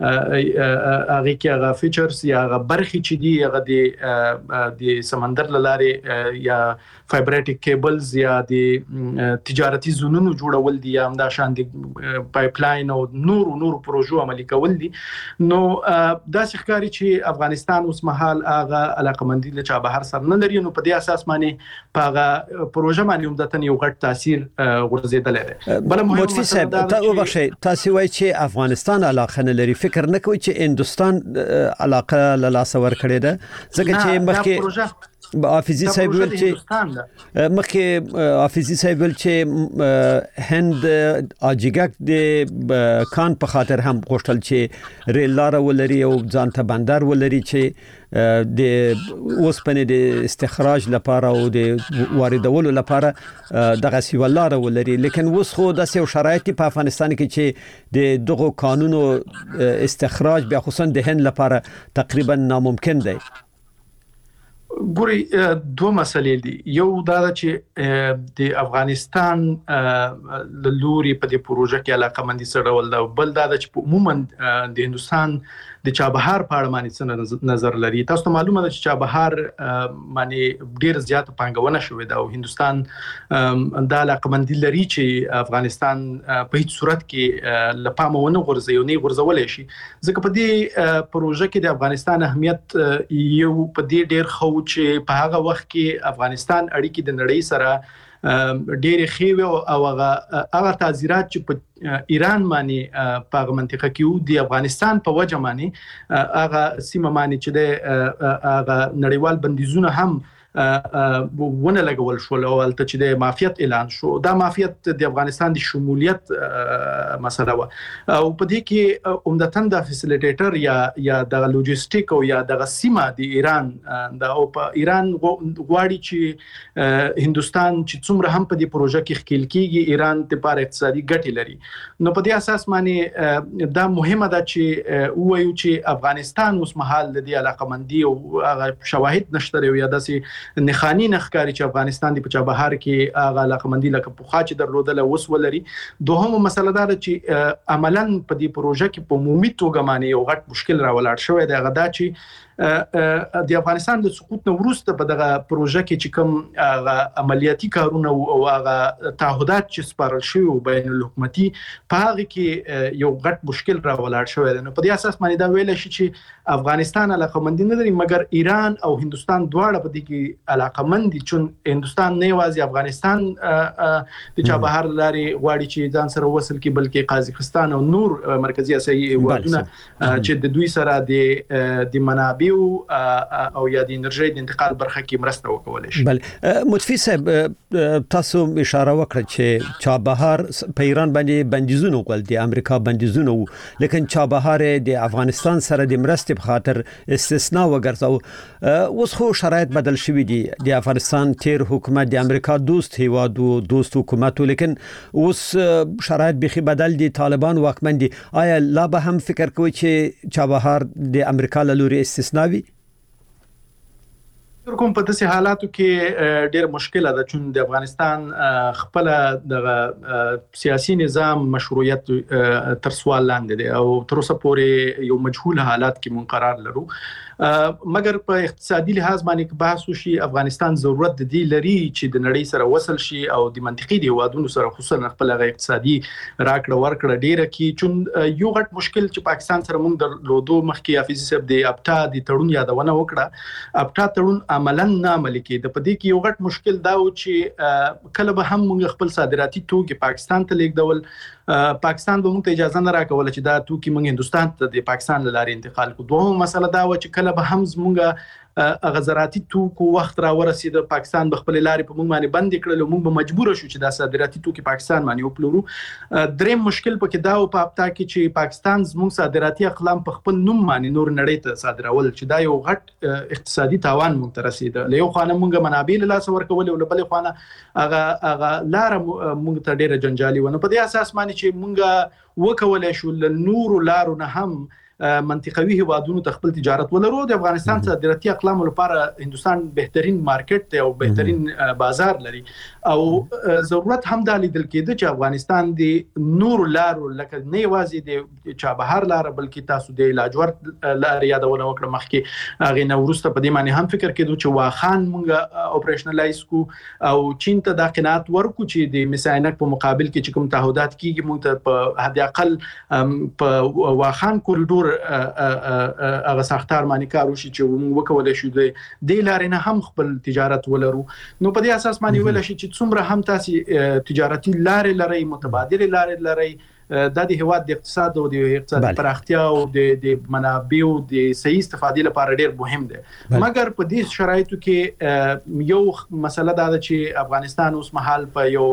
هغه کې هغه فیچرز یا هغه برخې چې دی هغه د د سمندر لارې یا فایبرټیک کیبلز یا د تجارتي زونونو جوړول دي یا همدا شان د پایپ لاین او نور نور پروژو عملي کول دي نو دا ښکاري چې افغانستان اوس مهال هغه علاقمندي له چابهار سره نه لري نو په دې اساس باندې په هغه پروژه باندې عمدتاً یو غټ تاثیر غورځیدل دی. بل مهمه صاحب تاسو وبخښئ تاسو وایي چې افغانستان علاقه نه لري فکر نه کوي چې هندستان علاقه له لاس ور کړی ده ځکه چې مخکې حافظي صاحب ویل چې مخکې حافظي صاحب ویل چې هند اجیګک د کان په خاطر هم غوښتل چې ریل لار ولري او ځان ته بندر ولري چې د اوسپنې د استخراج لپاره او د واردولو لپاره دغه سیولار ولري لیکن اوس خو د سیو شرایط په افغانستان کې چې د دغه قانونو استخراج بیا خصوصا د هند لپاره تقریبا ناممکن دی. ګوري دوه مسلې دي یو دا چې د افغانستان د لوري په دې پروژه کې علاقمندي سره ول دا بل دا چې عموما د هندستان د چابهار په اړه باندې نظر لري. تاسو معلومه ده چې چابهار باندې ډیر زیات پانګونه شوې ده او هندستان د علاقمندي لري چې افغانستان په هیڅ صورت کې لپاره ونه غورځي او نه غورځولای شي ځکه په دې پروژه کې د افغانستان اهمیت یو په دې ډیر خو چې په هغه وخت کې افغانستان اړیکې د نړۍ سره ډېر خېو او هغه هغه تعزیرات چې په ایران باندې په منطقه کې د افغانستان په وجه باندې هغه سیمه باندې چې د هغه نړیوال بندیزونه هم ونه لګول شو او البته چې د مافیت اعلان شو دا مافیت د افغانستان د شمولیت مسله و او په دې کې عمدتاً د فیسیلیټیټر یا یا د لوجستیک او یا د سیمه د ایران د او په ایران غواړي چې هندستان چې څومره هم په دې پروژه کې خپل کېږي ایران ته پر اقتصادي ګټې لري نو په دې اساس باندې دا مهمه ده چې وایو چې افغانستان اوس مهال د دې علاقمندي او شواهد نشته یا داسې نخانی نخکاری چې افغانستان دی په چابهار کې هغه علاقمندي لکه پوخا چې درلودل اوس ولري. دوهمه مسله دا ده چې عملاً په دې پروژه کې په عمومي توګه باندې یو غټ مشکل راولاړ شوی دی هغه دا چې د افغانستان د سقوط نه وروسته په دغه پروژه کې چې کوم عملیاتي کارونه او هغه تعهدات چې سپارل شوی بین الحکومتي په هغه کې یو غټ مشکل راولاړ شوی دی نو په دې اساس باندې دا ویل شي چې افغانستان علاقمندي نه لري مګر ایران او هندستان دواړه په دې کې علاقمند دي چې هندستان نه یوازې افغانستان د چابهار لارې غواړي چې ځان سره وصل کړي بلکې قازقستان او نور مرکزی اسیایي هیوادونه چې د دوی سره د د منابع منابع او یا د انرژي د انتقال برخه کې مرسته وکولای شي. بل متفی صاحب تاسو اشاره وکړه چې چابهار په ایران باندې بندیزونه وکړل د امریکا بندیزونه، لیکن چابهار د افغانستان سره د مرستې په خاطر استثناء وګرځاو. اوس خو شرایط بدل شوي دي، د افغانستان تیر حکومت د امریکا دوست هیواد او دوست حکومت، لیکن اوس شرایط بخي بدل دي، طالبان واکمن دي. آیا لا به هم فکر کوي چې چابهار د امریکا له لوري استثناوي؟ کوم په داسې حالاتو کې ډېر مشکله ده چې د افغانستان خپل د سیاسي نظام مشروعیت تر سوال لاندې دی او تر اوسه پورې یو مجهول حالات کې منقرار لرو. مګر په اقتصادي لحاظ باندې بحث وشي، افغانستان ضرورت د دې لري چې د نړۍ سره وصل شي او د منطقي دی هیوادونو سره خصوصا خپل اقتصادي راکړه ورکړه ډیره کی. چې یو غټ مشکل چې پاکستان سره موږ درلودو مخکې حافظ صاحب د ابتا د تړون یادونه وکړه، ابتا تړون عملاً نه عملي کېده. په دې کې یو غټ مشکل دا و چې کله به هم موږ خپل صادراتي توکي پاکستان ته لیږدول، پاکستان به موږ ته اجازه نه راکوله چې دا توکي موږ هندستان ته د پاکستان له لارې انتقال کړو. دوهم مسله دا و چې کله به هم زموږ غزراتي توکو وخت را ورسید، پاکستان به خپل لارې په موږ باندې بند کړل او موږ به مجبور شو چې دا صادراتي توکي پاکستان باندې وپلورو. دریم مشکل پکې دا و په ابتا کې چې پاکستان زموږ صادراتي اقلام په خپل نوم باندې نور نړۍ ته صادرول، چې دا یو غټ اقتصادي تاوان موږ ته رسید. له یو خانه موږ منابع له لاس ورکول او له بل خانه هغه هغه لار موږ ته ډیره جنجالي ونه. په دې اساس باندې چې موږ وکولای شو له نور لارو نه هم منطقوي هیوادونو ته خپل تجارت ولرو. د افغانستان صادراتي اقلام لپاره هندستان بهترین مارکیټ دی او بهترین بازار لري او ضرورت هم د لیدل کېده چې افغانستان د نور لارو لکه نه یوازې د چابهار لار بلکې تاسو د لاجورد لار یادونه وکړه مخکې، هغه نو وروسته په دې معنی هم فکر کېدو چې واخان مونږه اپریشنلایز کو او چین ته د قناعت ورکو چې د مساینک په مقابل کې چې کوم تعهدات کیږي مونږ ته په حد اقل په واخان کوریډور هغه ساختار باندې کار وشي چې موږ وکولای شو د دې لارې نه هم خپل تجارت ولرو. نو په دې اساس باندې ویل شي چې څومره هم تاسو تجارتي لارې لري، متبادل لارې لري، د دې هواد د اقتصاد او د اقتصادي پراختیا او د د منابعو د صحیح استفادې لپاره ډیر مهم دی. مګر په دې شرایطو کې یو مسله دا ده چې افغانستان اوس مهال په یو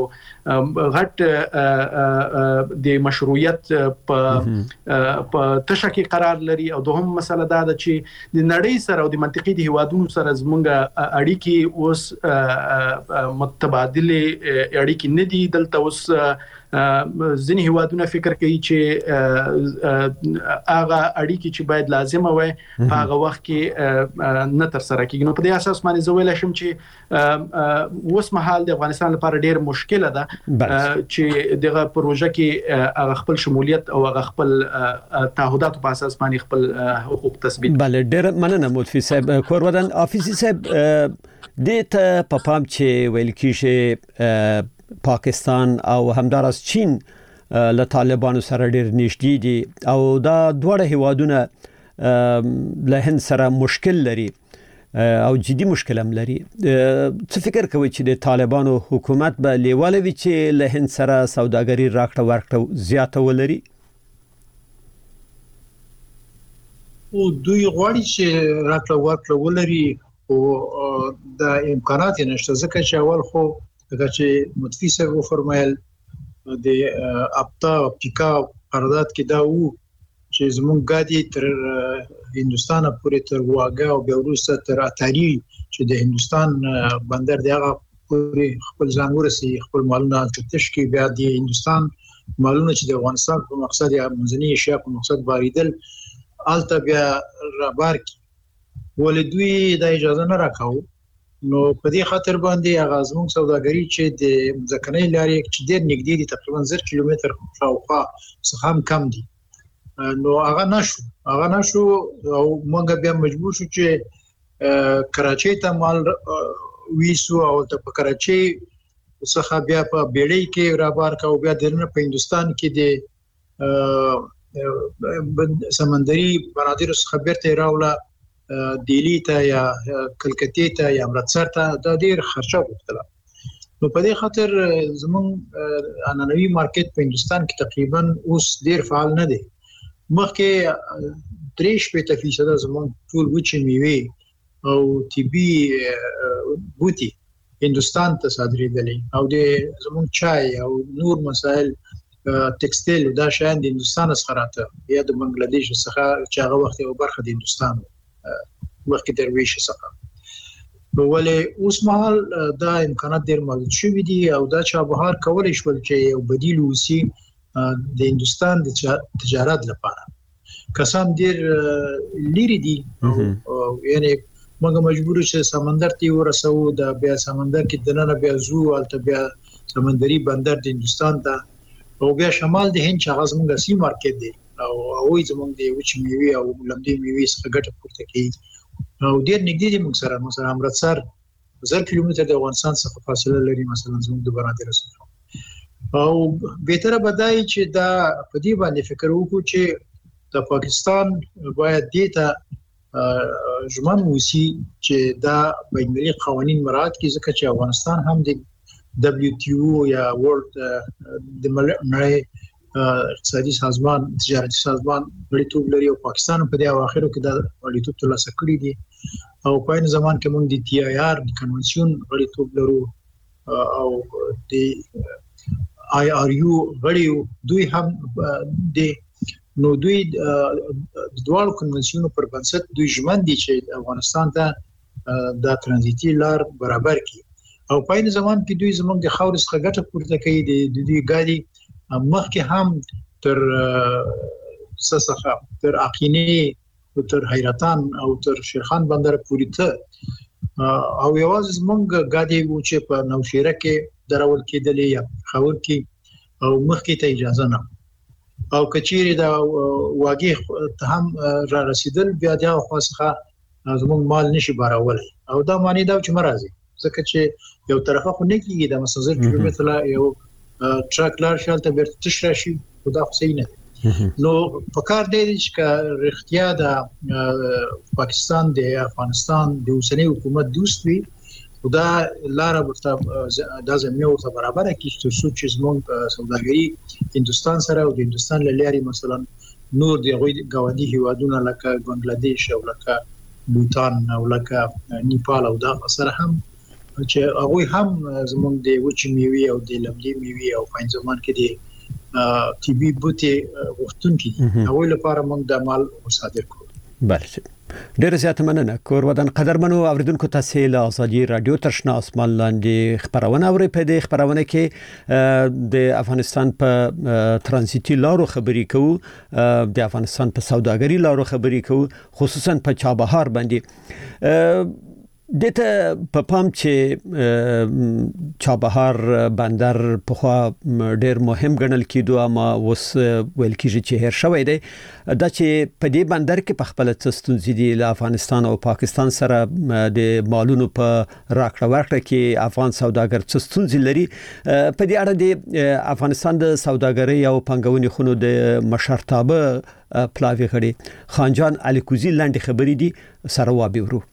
غټ د مشروعیت په په تشه کې قرار لري او دوهم مسله دا ده چې د نړۍ سره او د منطقي د هوادونو سره زمونږ اړیکې اوس متبادل اړیکې نه دي. دلته اوس ځینې هیوادونه فکر کوي چې هغه اړیکې چې باید لازمه وي په هغه وخت کې نه تر سره کیږي. نو په دې اساس باندې زه ویل شم چې اوس مهال د افغانستان لپاره ډیر مشکله ده چې دغه پروژه کې هغه خپل شمولیت او هغه خپل تعهدات په اساس باندې خپل حقوق تثبیت. بله ډیر مننه متفی صاحب. کورودن حافظ صاحب د ته په پام چې ویل کیږي پاکستان او همدارس چین له طالبانو سره ډیر نږدې دي او دا دوه هیوادونه له هند سره مشکل لري او جدي مشکل هم لري. څه فکر کوي چې د طالبانو حکومت به لیواله وي چې له هند سره سوداګري راکړه ورکړه زیاته ولري؟ او دوی غواړي چې راکړه ورکړه ولري او د امکانات نشته، ځکه چې اول خو دا چې متفی صاحب فرمایل د ابتا اپتیکا قرارداد کې دا وو چې زموږ غادي تر هندستان پورې تر واګه او بیا وروسته تر اتاری چې د هندستان بندر دی هغه پورې خپل ځان ورسي، خپل مالونه تشکي، بیا د هندستان مالونه چې د افغانستان په مقصد یا منځنۍ اشیا په مقصد باریدل الته بیا رابار کی ولې دوی د اجازه نه راکاو. نو په دې خاطر باندې هغه زموږ سوداګري چې د ځکنۍ لارې چې ډېر نږدې دي تقریبا زر کیلومتر شاوخوا څخه هم کم دي، نو هغه نشو هغه نشو او موږ بیا مجبور شو چې کراچۍ ته مال ویسو او ته په کراچۍ څخه بیا په بیړۍ کې رابار کا او بیا درنه په هندستان کې د سمندري بنادر څخه بیرته راوړه دیلی ته یا کلکتې ته یا امرتسر ته، دا ډیر خرچه وکړه. نو په دې خاطر زمون انانوي مارکیټ په هندستان کې تقریبا اوس ډیر فعال نه دی مخکې درې شپږ فیصد زموږ ټول وچې میوې او طبي بوتي هندستان ته صادرېدلې او د زموږ چای او نور مسائل ټیکسټایل دا شاین د هندستان څخه راته یا د بنگلاديش څخه چې هغه وخت یو برخه د هندستان مخکې درویش څخه ولې اوس مهال دا امکانات ډېر موجود شوي دي او دا چابهار کولای شول چې یو بدیل وسی د هندستان د تجارت لپاره کسان ډېر لري دي یعنی موږ مجبور چې سمندر ته ورسو د بیا سمندر کې دننه بیا زو الته بیا سمندري بندر د هندستان ته او بیا شمال د هند چې غاز موږ سی مارکیټ دی او او زموږ د وچ میوي او لمدي میوي څخه ګټه پورته کوي او ډېر نږدې دي موږ سره مثلا امرتسر زر کیلومتر د افغانستان څخه فاصله لري مثلا زموږ د برادر سره او به تر بدای چې دا په دې باندې فکر وکړو چې د پاکستان باید دیتا ژمن وسی چې دا بین‌المللي قوانين مراعات کړي ځکه چې افغانستان هم د دبليو ټي او یا ورلد د نړۍ اقتصادي سازمان تجارتي سازمان غړیتوب لري او پاکستان په دې اواخرو کې د غړیتوب ترلاسه کړی دي او په این زمان کې موږ د ټي آی آر د کنونسیون غړیتوب لرو او د آی آر یو غړیو دوی هم د نو دوی د دوه کنونسیونو پر بنسټ دوی ژمن دي چې افغانستان ته د ترانزیتي لار برابر کړي او په این زمان کې دوی زموږ د خاور څخه ګټه پورته کوي د دوی ګاډي مخکې هم تر سسخه تر عقینه او تر حیرتان او تر شیخان بندر پورې ته او یوازې زموږ ګاډي و چې په نوشیره کې درول کېدلې یا خاور کې او مخکې ته اجازه نه او کچېری دا واګي ته هم را رسیدل بیا دا خاصه زموږ مال نشي بارولای او دا معنی دا چې مرزي ځکه چې یو طرفه خو نه کیږي د مسافر کیلومتر یو ټرک لار شالته بیرته تشراشي خدا خو صحیح نه نو په کار دی چې رښتیا د پاکستان د افغانستان د اوسنۍ حکومت دوست وي خدا لار ورته د زمینه ورته برابر کړي چې څو زموږ سوداګري هندستان سره او د هندستان لاري مثلا نور د غوي گاونډي هیوادونو لکه بنگلاديش او لکه بوتان او لکه نیپال او دا سره هم چې هغه هم زموږ د وچ میوي او د لمدي میوي او په ځمان کې د ټي بي بوتي وختون کې هغه لپاره موږ د مال صادر کوو بله ډېر زیات مننه کور ودان قدرمنو اوریدونکو تاسو له ازادي رادیو ترشنا اسمان لاندې خبرونه اوري په دې خبرونه کې د افغانستان په ترانزیتي لارو خبري کوو د افغانستان په سوداګري لارو خبري کوو خصوصا په چابهار باندې دته په پام چې چابهار بندر په خوا ډېر مهم ګڼل کېدو اما وس ویل کېږي چې هر شوی دی دا چې په دې بندر کې په خپل ستونزې دي له افغانستان او پاکستان سره د مالونو په راکړه ورکړه کې افغان سوداګر ستونزې لري په دې اړه د افغانستان د سوداګرۍ او پنګونې خونو د مشرتابه پلاوی غړي خانجان الیکوزی لاندې خبرې دي سره وابورو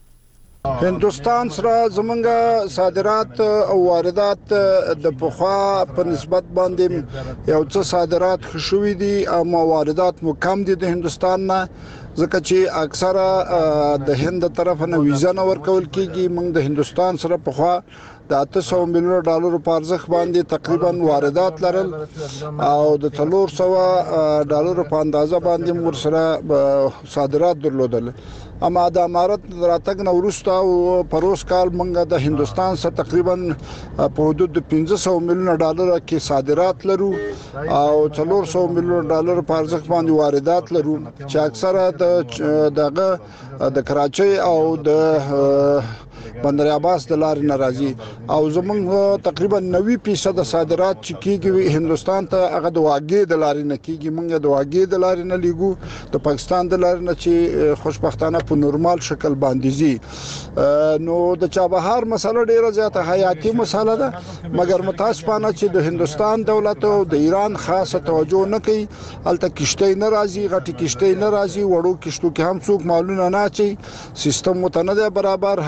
هندوستان سره زمونږ صادرات او واردات د پخوا په نسبت باندې یو څه صادرات خوشوي دي او واردات مو کم دي د هندوستان نه ځکه چې اکثره د هند طرف نه ویزا نه ورکول کیږي موږ د هندوستان سره پخوا د اته سوه میلیون ډالر په ارزښت باندې تقریبا واردات لرل او د څلور سوه ډالر په اندازه باندې موږ سره صادرات درلودل اما د امارت راتګ نو ورسته او پروس کال موږ د هندوستان سره تقریبا په حدود د پنځه سوه میلیون ډالر کې صادرات لرو او څلور سوه میلیون ډالر په ارزښت باندې واردات لرو چې اکثره د دغه د کراچۍ او د بندر عباس د لارې ناراضي او زمونږ تقریبا نوي فیصد صادرات چې کیږي هندوستان ته هغه د واګې د لارې نه کیږي موږ د واګې د لارې نه لیګو د پاکستان د لارې نه چې خوشبختانه په نورمال شکل باندې زی نو د چابهار مسله ډیره زیاته حیاتي مسله ده مګر متاسفانه چې د هندوستان دولت او د ایران خاصه توجه نه کوي الته کشته نه راځي غټي کشته نه راځي وړو کشتو کې هم څوک مالونه نه اچي سیستم متنده برابر هغه شان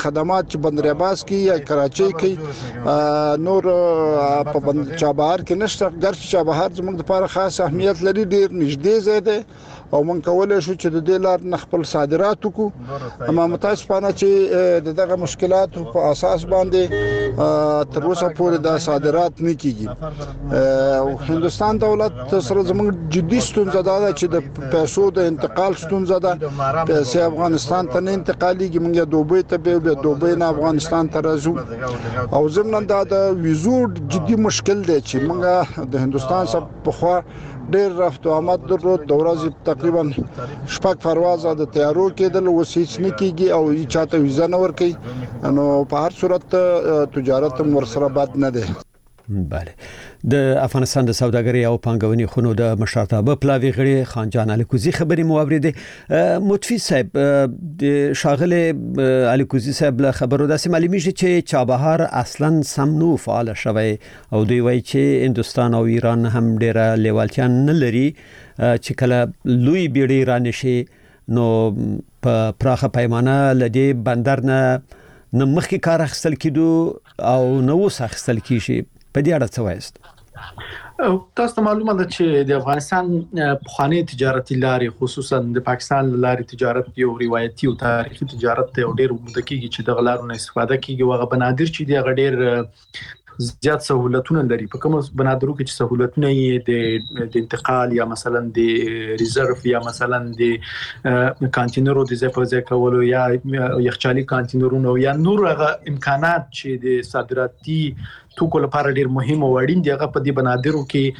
خدمات چې بندر عباس کې یا کراچۍ کې نور په بندر چابهار کې نشته. ګرځي چابهار زموږ لپاره خاص اهمیت لري، ډیر نږدې ځای دی او مونږ کولای شو چې د دې لار نه خپل صادرات وکړو. اما متاسفانه چې دغه مشکلات په اساس باندې تر اوسه پورې د صادرات نه کیږي. او هندستان دولت سره زموږ جدي ستونزه ده چې د پیسو د انتقال ستونزه ده. پیسې افغانستان ته نه انتقالېږي، موږ دوبۍ ته به دوبۍ نه افغانستان ته راځو. او زموږ د ویزو جدي مشکل دی چې موږ د هندستان سره په خوا ډېر رفت او آمد درلود. د ورځې تقریبا شپږ پروازه د تیارو کېدل، اوس هیڅ نه کیږي او هیڅ چاته ویزه نه ورکوي. نو په هر صورت تجارت هم ورسره بد نه دی. بله. د افغانستان د سوداګرۍ او پانګونې خونو د مشرتابه پلاوی غړي خان جان الیکوزي خبرې مو اوریدې. متفی صاحب، د شاغله الیکوزي صاحب له خبرو داسې معلومیږي چې چابهار اصلا سم نو فعال شوی او دوی وایي چې هندستان او ایران هم ډیره لیوالتیا نه لري چې کله لوی بیړۍ رانشي نو په پراخه پیمانه لدی بندر نه نمخکې کار اخیستل کېدو او نو وس اخیستل کیږي. په دې اړه څه وایست؟ تاسو ته معلومه ده چې د افغانستان پخوانی تجارتي لارې خصوصا د پاکستان لارې تجارت یو روایتي او تاریخي تجارت ته ډېر وګړي کېږي چې د غلارو استفاده کیږي. وغه بنادر چې دی غډیر زیات سہولتونه لري. په کوم بنادرو کې چې سہولتونه یې د انتقال یا مثلا د ریزرف یا مثلا د کانټینرو د ځای په ځای کولو یا یخچالي کانټینرونو یا نور هغه امکانات چې د صادراتي توکو لپاره ډیر مهم او اړین دي، هغه په دې بنادرو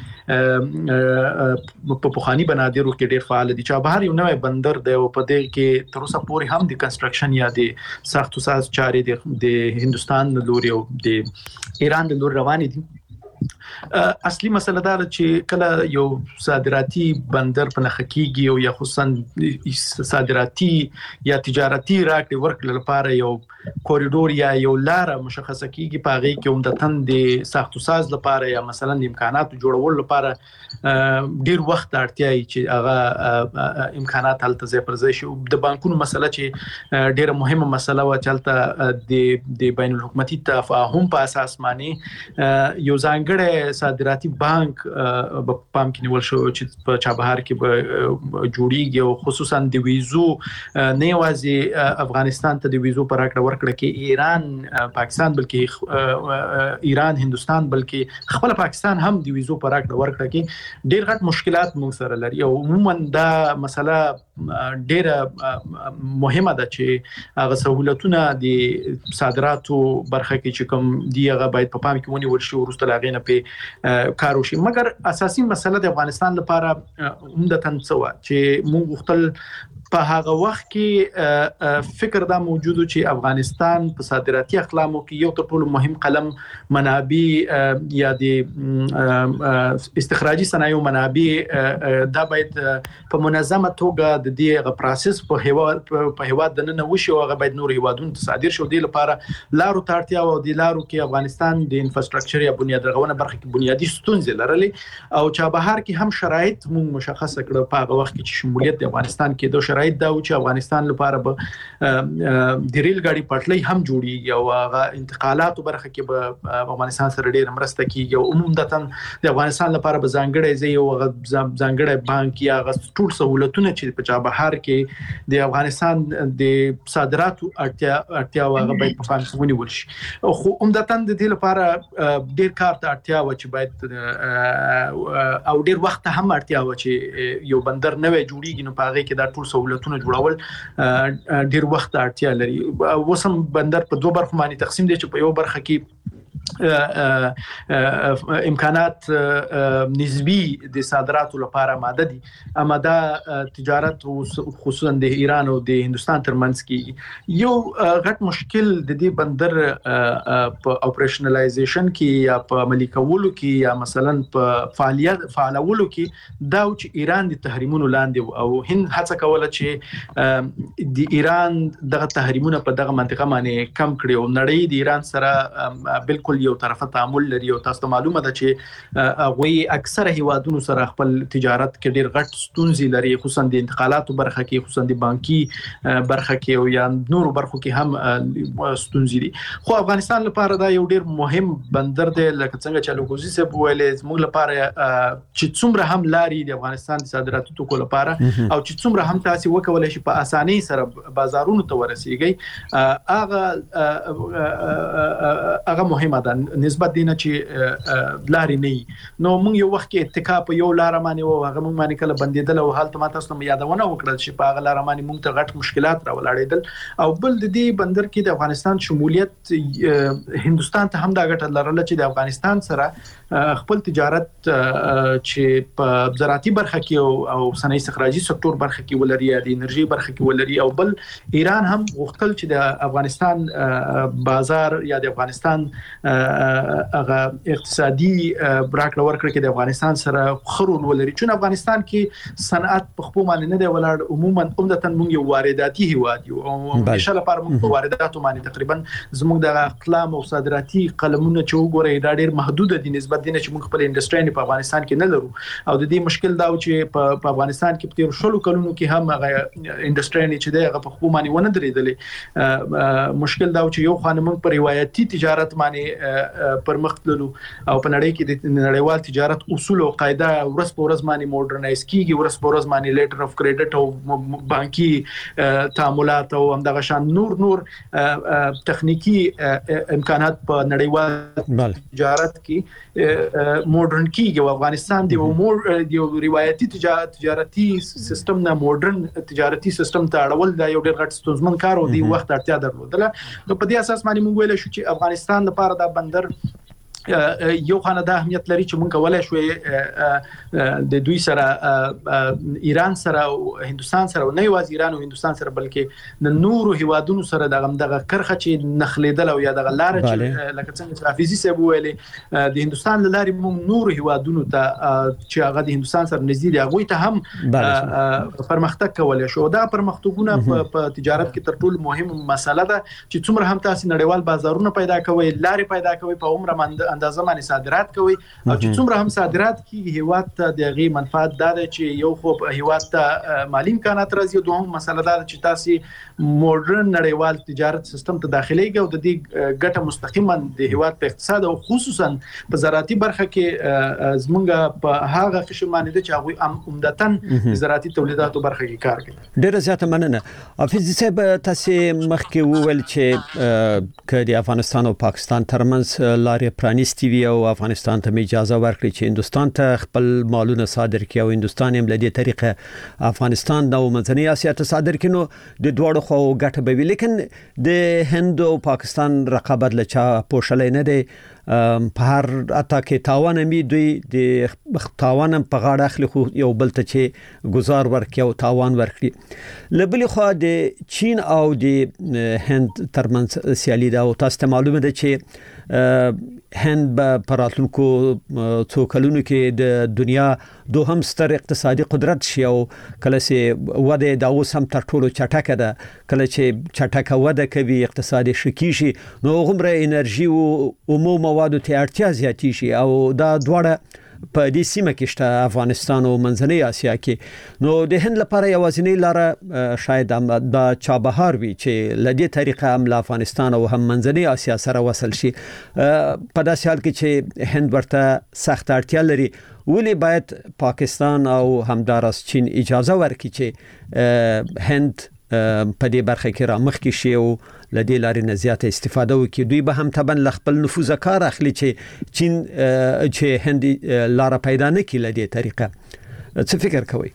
کې په پخوانی بنادرو کې ډیر فعال دي. چابهار یو نوې بندر دی او په دې کې تر اوسه پورې هم د کنستراکشن یا د ساختو ساز چارې د هندستان لوري او د ایران د لوري روان دي. اصلي مسله دا چې کله یو صادراتي بندر په نخ کېږي او یا خصوصا صادراتي یا تجارتي راکړې ورکړې لپاره یو کوریډور یا یو لار مشخصه کیږي، په هغه کې عمدتاً د ساختو ساز لپاره یا مثلا د امکاناتو جوړول لپاره ډیر وخت اړتیا ای چې هغه امکانات هلته ځای پر ځای شي. د بانکونو مسله چې ډیره مهمه مسله و چې هلته د د بین الحکومتي تفاهم په اساس باندې یو ځانګړی صادراتي بانک په پام کې نیول شو چې په چابهار کې به جوړیږي او خصوصا د ویزو نه یوازې افغانستان ته د ویزو پر راکړه ورکړه کې ایران پاکستان بلکې ایران هندستان بلکې خپل پاکستان هم د ویزو پر راکړه ورکړه کې ډیر غټ مشکلات موږ سره لري. او عموما دا مسله ډیره مهمه ده چې هغه سہولتونه د صادراتو برخه کې چې کوم دی هغه باید په پام کې ونیول شي ورسته لاغې نه په کار وشي. مګر اساسي مسله د افغانستان لپاره عمدتاً څه و چې موږ غوښتل په هغه وخت کې فکر دا موجود چې افغانستان په صادراتي اقلامو کې یو تر ټولو مهم قلم منابع یا د استخراجي صنایع منابع دا باید په منظمه توګه د دې غ پروسس په هیواد په هیواد د نن وشي او هغه باید نور هیوادونو ته صادر شي. د لپاره لارو ترتیا او د لارو کې افغانستان د انفراستراکچر یا بنیاد رغونه برخه کې بنیادی ستونزې لرلې او چابهار کې هم شرایط موږ مشخصه کړو په هغه وخت کې چې شمولیت د افغانستان کې د شرایط دا و چې افغانستان لپاره به د ریل ګاډي پټلۍ هم جوړیږي او هغه انتقالاتو برخه کې به افغانستان سره ډیر مرسته کیږي او عموماً د افغانستان لپاره به ځانګړی ځای او ځانګړی بانک یا ټول سہولتونه چې په چابهار کې د افغانستان د صادراتو اړتیا اړتیا هغه باید په پام کې ونیول شي. خو عموماً د دې لپاره ډیر کار ته اړتیا و چې باید او ډیر وخت هم اړتیا و چې یو بندر نوې جوړیږي نو په هغه کې دا ټول سہولتونه جوړول ډیر وخت اړتیا لري. وسم بندر په دوه برخو باندې تقسیم دي چې په یو برخه کې امکانات نسبی د صادراتو لپاره ماده دي، اما دا تجارت خصوصا د ایران او د هندستان ترمنځ کې یو غټ مشکل د دې بندر په اپریشنلایزیشن کې یا په عملي کولو کې یا مثلا په فعالیت فعالولو کې دا چې ایران د تحریمونو لاندې او هند هڅه کوله چې د ایران دغه تحریمونه په دغه منطقه باندې کم کړي او نړۍ د ایران سره بالکل تعامل یو طرفه تعامل لري او تاسو معلومه ده چې هغه اکثره هیوادونو سره خپل تجارت کې ډیر غټ ستونزې لري، خصوصا د انتقالاتو برخه کې، خصوصا د بانکي برخه کې او یا نورو برخو کې هم ستونزې دي. خو افغانستان لپاره دا یو ډیر مهم بندر دی، لکه څنګه چې لوګوزي سه ویلې زموږ لپاره چې څومره هم لاري د افغانستان د صادراتو ټکو لپاره او چې څومره هم تاسو وکولای شي په اسانۍ سره بازارونو ته ورسیږي، هغه هغه مهمه ده نسبت دینه چې لاري نه. نو موږ یو وخت کې اتکا په یو لار باندې او هغه موږ باندې کله بندیدل او حالت ما تاسو ته یادونه وکړل چې په هغه لار باندې موږ ته غټ مشکلات راولاړېدل. او بل د دې بندر کې د افغانستان شمولیت هندستان ته هم دا غټه لرله چې د افغانستان سره خپل تجارت چې په زراعتي برخه کې او صنایع استخراجي سکتور برخه کې ولري، د انرژي برخه کې ولري، او بل ایران هم غوښتل چې د افغانستان بازار یا د افغانستان هغه اقتصادي راکړه ورکړه کې د افغانستان سره خرول ولري. چې افغانستان کې صنعت په خپل باندې نه دی ولاړ، عموما عمدتاً موږ یو وارداتي هیواد یو او انشاء الله لپاره موږ په وارداتو باندې تقریبا زموږ د اقلام او صادراتي قلمونه چې وګورئ دا ډېر محدود دي نسبت دي چې موږ خپل انډستری په افغانستان کې نه لرو. او د دې مشکل دا و چې په افغانستان کې په تیر شلو کلونو کې هم هغه انډستری چې دی هغه په خپل باندې ونه درېدلې. مشکل دا و چې یو خانه موږ په روایتي تجارت باندې پرمخ تللو او په نړۍ کې د نړیوال تجارت اصول او قاعده ورځ په ورځ باندې موډرنایز کیږي، ورځ په ورځ باندې لیټر اف کریډټ او بانکي تعاملات او همدغه شان نور نور تخنیکی امکانات په نړیوال تجارت کې موډرن کیږي. او افغانستان د یو روایتي تجارتي سیستم نه موډرن تجارتي سیستم ته اړول دا یو ډېر غټ ستونزمن کار او دی وخت اړتیا درلوده. نو په دې اساس باندې موږ ویل شو چې افغانستان لپاره دا بندر یو خانه د اهمیت لري چې موږ کولای شو د دوی سره ایران سره او هندستان سره، نه یوازې ایران او هندستان سره بلکې د نورو هیوادونو سره دغه دغه کرخه چې نخلیدل او یا دغه لار چې لکه څنګه چې حافظي صاحب ویلي د هندستان لارې موږ نورو هیوادونو ته چې هغه د هندستان سره نږدې دي هغه ته هم پرمختګ کولای شو. دا پرمختګونه په تجارت کې تر ټولو مهمه مسله ده چې څومره هم تاسو نړیوال بازارونه پیدا کوئ، لارې پیدا کوئ، په عمره باندې اندازه باندې صادرات کوي او چې څومره هم صادرات کیږي هیواد ته د غي منفعت دا چې یو خو هیواد ته مالی امکانات راځي، دوهم مسله دا چې تاسو موډرن نړیوال تجارت سیستم ته داخليږي او د دې ګټه مستقیما د هیواد په اقتصاد او خصوصا په زراعتي برخه کې زمونږ په هغه قشر باندې چې هغه عمدتاً زراعتي تولیداتو برخه کې کار کوي. ډیره زیاته مننه. حافظ صاحب تاسو مخکې وویل چې ک د افغانستان او پاکستان ترمنځ لارې پرانیستي وي او افغانستان ته اجازه ورکړي چې هندستان ته خپل مالونه صادر کړي او هندستان هم لدې طریقه افغانستان او منځنۍ اسیا ته صادر کړي، نو د دوړو خو ګټه به وي. لیکن د هند او پاکستان رقابت لچا پوښلې نه دی په هر اتا کې تاوان می دوی د تاوان په غاړه اخلي خو یو بل ته چې گزار ورکړي او تاوان ورکړي. لبل خو د چین او د هند ترمنځ سیالي دا او تاسو ته معلومه ده چې هند به پراتلونکو څو کلونو کې د دنیا دوهم ستر اقتصادي قدرت شي او کله چې وده دا اوس هم تر ټولو چټکه ده، کله چې چټکه وده کوي اقتصادي شکی شي نو غومره انرژي او عموم موادو ته اړتیا زیاتی شي او دا دواړه په دې سیمه کې شته افغانستان او منځنۍ اسیا کې. نو د هند لپاره یوازینی لار شاید د چابهار وي چې لدې طریقه هم له افغانستان او هم منځنۍ اسیا سره وصل شي. په داسې حال کې چې هند ورته سخت اړتیا لري، ولی باید پاکستان او همدارس چین اجازه ورکړي چې هند په دې برخه کې را مخ کې شي او لدې لارې نه زیاته استفاده وکړي. دوی به هم طبعا ل خپل نفوذ کار اخلي چې چین چې هند لار پیدا نه کړي لدې طریقه. څه فکر کوئ؟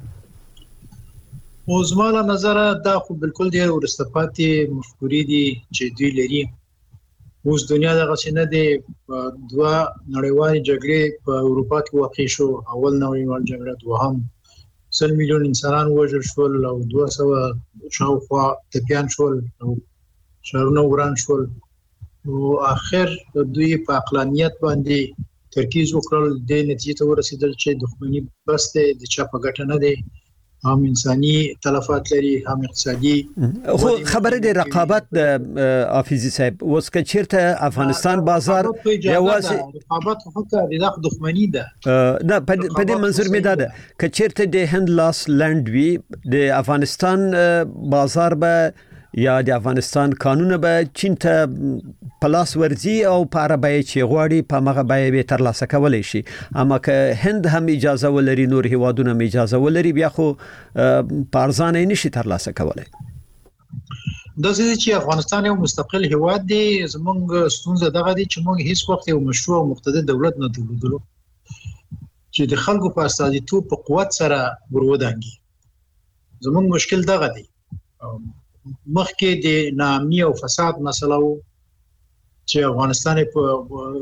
او زما له نظره دا خو بالکل دی ورستپاتې مفکورې دي چې دوی لري. اوس دنیا دغه څه نه دی، دوه نړیوالې جګړې په اروپا کې واقع شو. اول نړیوال جګړه، دوهم سل میلیون انسانان وژل شول او دوه سوه شاوخوا ټپیان شول او شهرونه وران شول. او اخر دوی په عقلانیت باندې ترکیز وکړل، د نتیجې ته ورسېدل چې دښمنی بس د چا په ګټه نه دی هم انساني تلفات لري هم اقتصادي. خو خبره د رقابت د حافظي صاحب اوس که چیرته افغانستان بازار یوازې رقابت خو د دغه دښمنی ده نه په دې منظور مې ده که چیرته د هند لاس لند وی د افغانستان بازار به یا د افغانستان قانون به چین ته پلاس ورزي او په عربی چې غواړي په مغه به تر لاسه کولای شي اما که هند هم اجازه ولري نور هیوادونه هم اجازه ولري بیا خو پارزانه نشي تر لاسه کولای. د څه چې افغانستان یو مستقل هیواد دی زمونږ ستونزه دغه دی چې موږ هیڅ وخت یو مشروع او مقتدر دولت نه درلودلو چې د خلکو په استازیتوب په قوت سره ورودانګي. زمونږ مشکل دغه دی مخکې د ناامني او فساد مسله و چې افغانستان په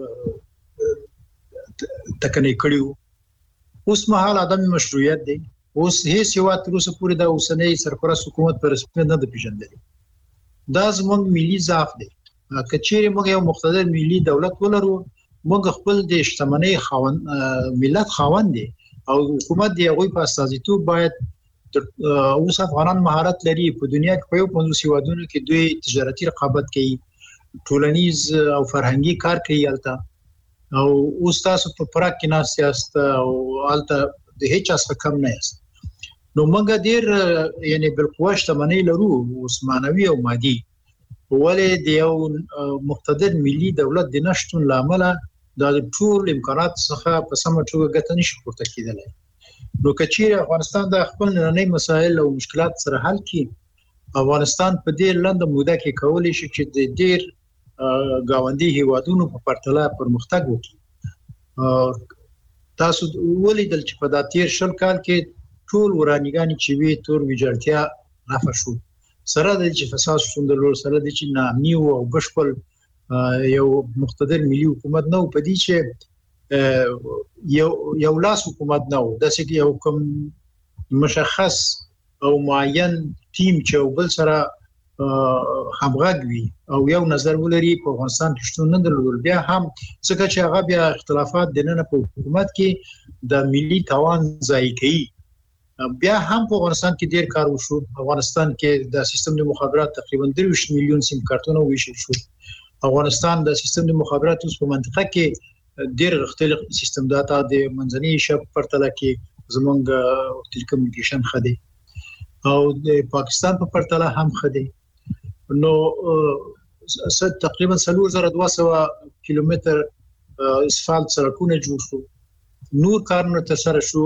تکني کړیو اوس مهال عدم مشروعیت دی اوس هیڅ یو تر اوسه پورې د اوسنۍ سرپرست حکومت پر رسمیت نه د پیژندل دا زموږ ملي ضعف دی. کچېره موږ یو مقتدر ملي دولت ولرو موږ خپل د اجتماعي خاوند ملت خاوند دي او حکومت دی هغه په استازیتوب باید اوس افغانان مهارت لري په دنیا کې په یو پنځوس هیوادونو کې دوی تجارتي رقابت کوي ټولنیز او فرهنګي کار کوي البته او اوس تاسو په پراک کې نه سیاست او البته د هیڅ څه کم نه است نو موږ ډیر یعنی بالقوه منی لرو اوس مانوي او مادي ولې د یو مقتدر ملي دولت د نشټون لامل د ټول امکانات څخه په سم توګه ګټه نشي پورته کېدلی. نو کچېره افغانستان د خپل نړۍ مسایل او مشکلات سره حل کړي افغانستان په دې لنډه موده کې کولای شي چې د ډیر گاونډي هیوادونو په پرتله پرمختګ وکړي. تاسو ولیدل چې په داتیر شل کال کې ټول ورانیګانی چې وی تور ویجړتیا رافه شو سره د چې فساد شوندلو سره د چې نامني او بشپړ یو مقتدر ملي حکومت نو په دې چې یو یو لاس حکومت نه و د سګي یو کوم مشخص او معین ټیم چې بل سره همغږي او یو نظر ولري په افغانستان کې شتون نه درلود بیا هم څنګه چې هغه بیا اختلافات د نن په حکومت کې د ملي توان ځای کوي بیا هم په افغانستان کې ډیر کار وشو. افغانستان کې د سیستم د مخابرات تقریبا درویشت میلیون سیم کارتونه ویشل شو. افغانستان د سیستم د مخابرات اوس په منطقه کې ډیر غختل سیستم داتا د منځنۍ شپ پرتله کې زمونږ ټیلیکومونیکیشن خدي او د پاکستان په پرتله هم خدي نو ست تقریبا څلور زره دوه سوه کیلومتر اسفالت سړکونه جوړ شو نور کارونه تر سره شو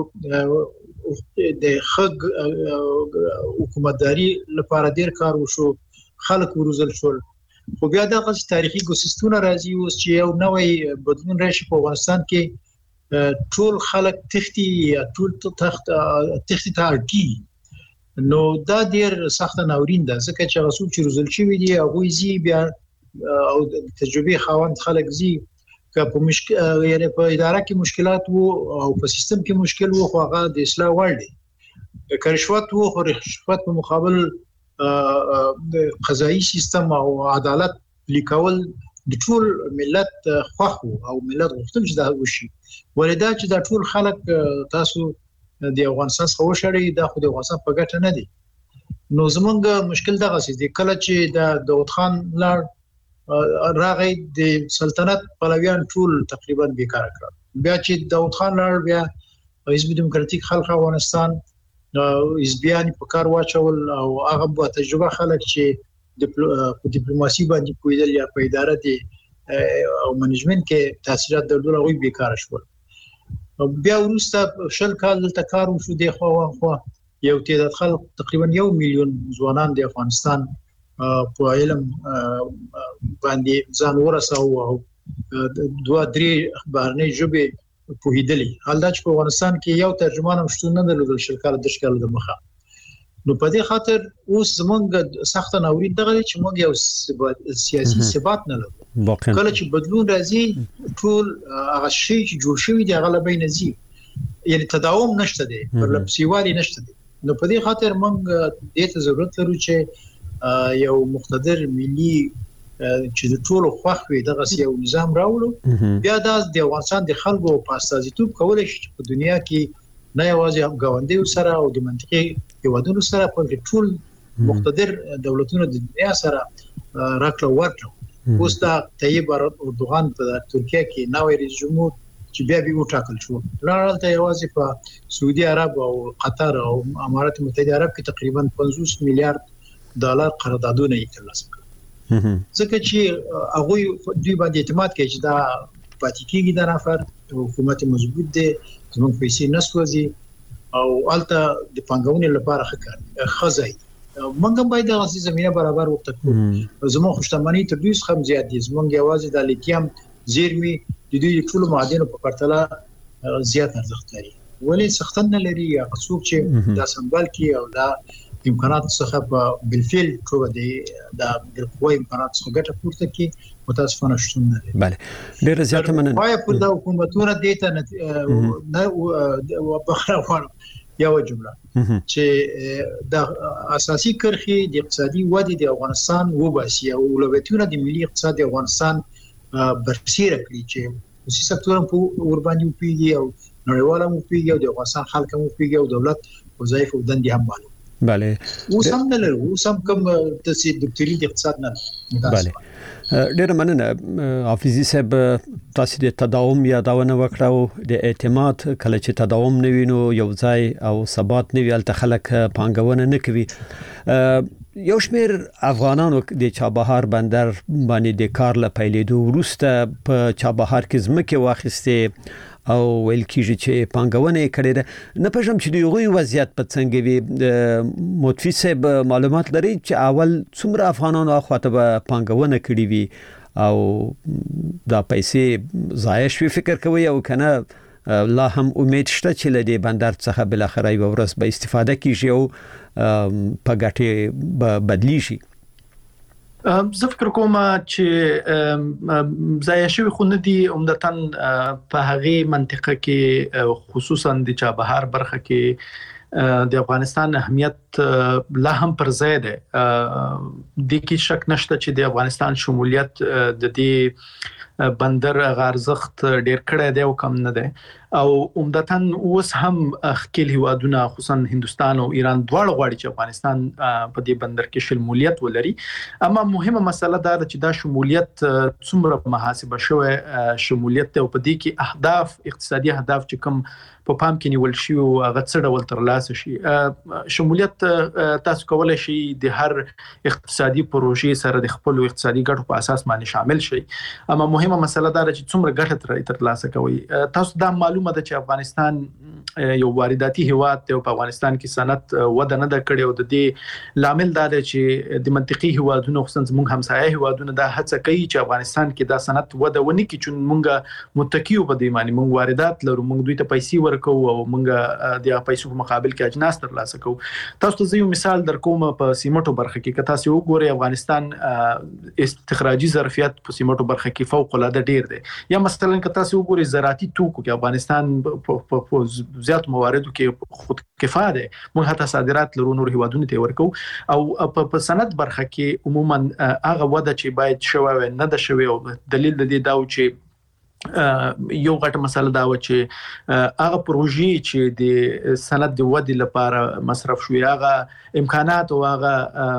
د خګ حکومتداري لپاره ډیر کار وشو خلک وروزل شول خو بیا دغه تاریخي ګوسستونه راځي اوس چې یو نوې بدلون راشي په افغانستان کې ټول خلک تختی ټول تخت تختی تارکی نو دا ډیر سخت ناورین ده ځکه چې رسول چې روزل شوی دی هغه زی بیا او تجربه خواند خلک زی که په مشکل یعنی په اداره کې مشکلات وو او په سیستم کې مشکل وو خو هغه د اصلاح وړ دی که رشوت وو خو رشوت په مقابل قضایي سیستم او عدالت لیکول د ټول ملت خوښ او ملت غوښتل چې دا وشي ولدا چې دا ټول خلک تاسو د افغانستان څخه وشړي دا خو د افغانستان په ګټه نه دي. نو زمونږ مشکل دغه څه دی کله چې د داود خان لار راغی د سلطنت پلویان ټول تقریبا بیکار کړ بیا چې داود خان لار بیا حزب دیموکراتیک خلق افغانستان حزبيان په کار واچول او هغه په تجربه خلک چې د ډیپلوماسي باندې پویدل یا په اداره دي او منیجمنت کې تاثیرات درلودل او بیکار شول. بیا وروسته شل کال دلته کار وشو دی خو خو یو تعداد خلک تقریبا یو میلیون ځوانان د افغانستان په علم باندې ځان ورساو او دوه درې بهرنۍ ژبې په هیدلی حال دا چې په افغانستان کې یو ترجمان هم شتون نه درلود شل کال د شکل د مخه نو په دې خاطر اوس زمونږ سخت ناورین دغه چې موږ یو سیاسي ثبات نه لرو کله چې بدلون راځي ټول هغه شی چې جوړ شوی دی هغه لبې نزي یعنی تداوم نشته دی پر لپسیوالي نشته دی نو په دې خاطر موږ دې ته ضرورت لرو چې یو مقتدر ملي چې د ټولو خوښ وي دغه یو نظام راوړو بیا دا د افغانستان د خلکو په استازیتوب کولای شي په دنیا کې نه یوازې ګاونډي سره او د منطقي هیوادونو سره په ټول مقتدر دولتونو د دنیا سره راکړه ورکړه. اوس دا طیب اردوغان په ترکیه کې نوې رئیس جمهور چې بیا به وټاکل شو، لړالته یوازې په سعودي عرب او قطر او امارات متحده عرب کې تقریبا پنځوس میلیارډ ډالر قراردادونه یې ترلاسه کړل. ځکه چې هغه دوی باندې اعتماد کوي چې دا پاتې کېږي، د نفر حکومت مضبوط دی، زموږ پیسې نسوځي او الته د پنګونې لپاره ښه خزای موږ باید د غزي زمينه برابر وکړو. زموږ خوشتمنۍ تر دوی څخه زیات دي. زموږ یوازې د لیتیم زیرمي د دوی ټول معادنو په پرتله زیات ارزښت لري، ولی سختن نه لري. یا څوک چې د سمبال کې او د امکانات څخه په بالفعل ټول دی د قوی امکانات څخه ګټه پورته کوي، متاسفانه شتون نه لري. بله ډیره زیاته مننه. وای په د حکومتونو دیته نه او بخره یو جمله چې د اساسي کرخي د اقتصادي ودې د افغانستان وباسي او اولویتونه د ملي اقتصاد د افغانستان برسیره کړی چې خصوصي سکتور په اورباني پیږي او نړیواله مو پیږي او د افغانستان خلک مو پیږي او دولت وظایف او دندې هم معلوم. بله اوس هم نه لرو، اوس هم کوم د دکتورین د اقتصاد نه. بله ډیره مننه حافظي صاحب. تاسو د تداوم یادونه وکړو، د اعتماد کله چې تداوم نه وینو یو ځای او ثبات نه ویل ته خلک پانګونه نه کوي. یو شمیر افغانانو د چابهار بندر باندې د کار ل پیلېدو وروسته په چابهار کې ځمکه واخیسته او ویل کیږي چې پانګونه کړي ده. نه پېژم چې دوی وضعیت په څنګه وي. متفی صاحب معلومات لري چې اول څومره افغانانو اخواته به پانګونه کړي وي او دا پیسې ضایع شوي فکر کوي او کنه لا هم امید شته چې له دې بندر څخه بل اخر یو ورځ به استفاده کیږي او په ګټه بدلی شي؟ زه فکر کوم چې ضایع شوی خو نه دي، عمدتاً په هغه منطقه کې خصوصا د چابهار برخه کې د افغانستان اهمیت لا هم پر ځای ده. د کې شک نشته چې د افغانستان شمولیت د دې بندر غارزخت ډیر کړه دی او کم نه ده، او عمدتاً اوس هم خپل هیوادونه خصوصا هندستان او ایران دواړه غواړي چې افغانستان په دې بندر کې شمولیت ولري. اما مهمه مسله دا ده چې دا شمولیت څومره محاسبه شوی شمولیت او په دې کې اهداف اقتصادي اهداف چې کوم په پام کې نیول شي او هغه څه ډول ترلاسه شي. شمولیت تاسو کولای شئ د هر اقتصادي پروژې سره د خپل اقتصادي ګټو په اساس باندې شامل شئ، اما مهمه مسله دا ده چې څومره ګټه ترلاسه کوي. تاسو دا معلومه ده چې افغانستان یو وارداتي هیواد دی او په افغانستان کې صنعت وده نه ده کړې او د دې لامل دا دی چې د منطقي هیوادونو خصوصا زموږ همسایه هیوادونه دا هڅه کوي چې افغانستان کې دا صنعت وده ونه کړي، چې موږ متکیو په دې معنی موږ واردات لرو، موږ دوی ته پیسې ورکو او موږ د پیسو په مقابل کې اجناس ترلاسه کوو. تاسو ته یو مثال درکوم، په سیمټو برخه کې که تاسو وګورئ افغانستان استخراجي ظرفیت په سیمټو برخه کې فوق العاده ډیر دی. یا مثلا که تاسو وګورئ زراعتي توکو کې افغانستان په زیات مواردو کې خود کفا ده، موږ حتی صادرات لرو نور هیوادونو ته ورکو. او په صنعت برخه کې عموما هغه وده چې باید شوی نه ده شوی، او دلیل د دې دا و چې یو غټه مسله دا و چې هغه پروژې چې د صنعت د ودې لپاره مصرف شوی، هغه امکانات او هغه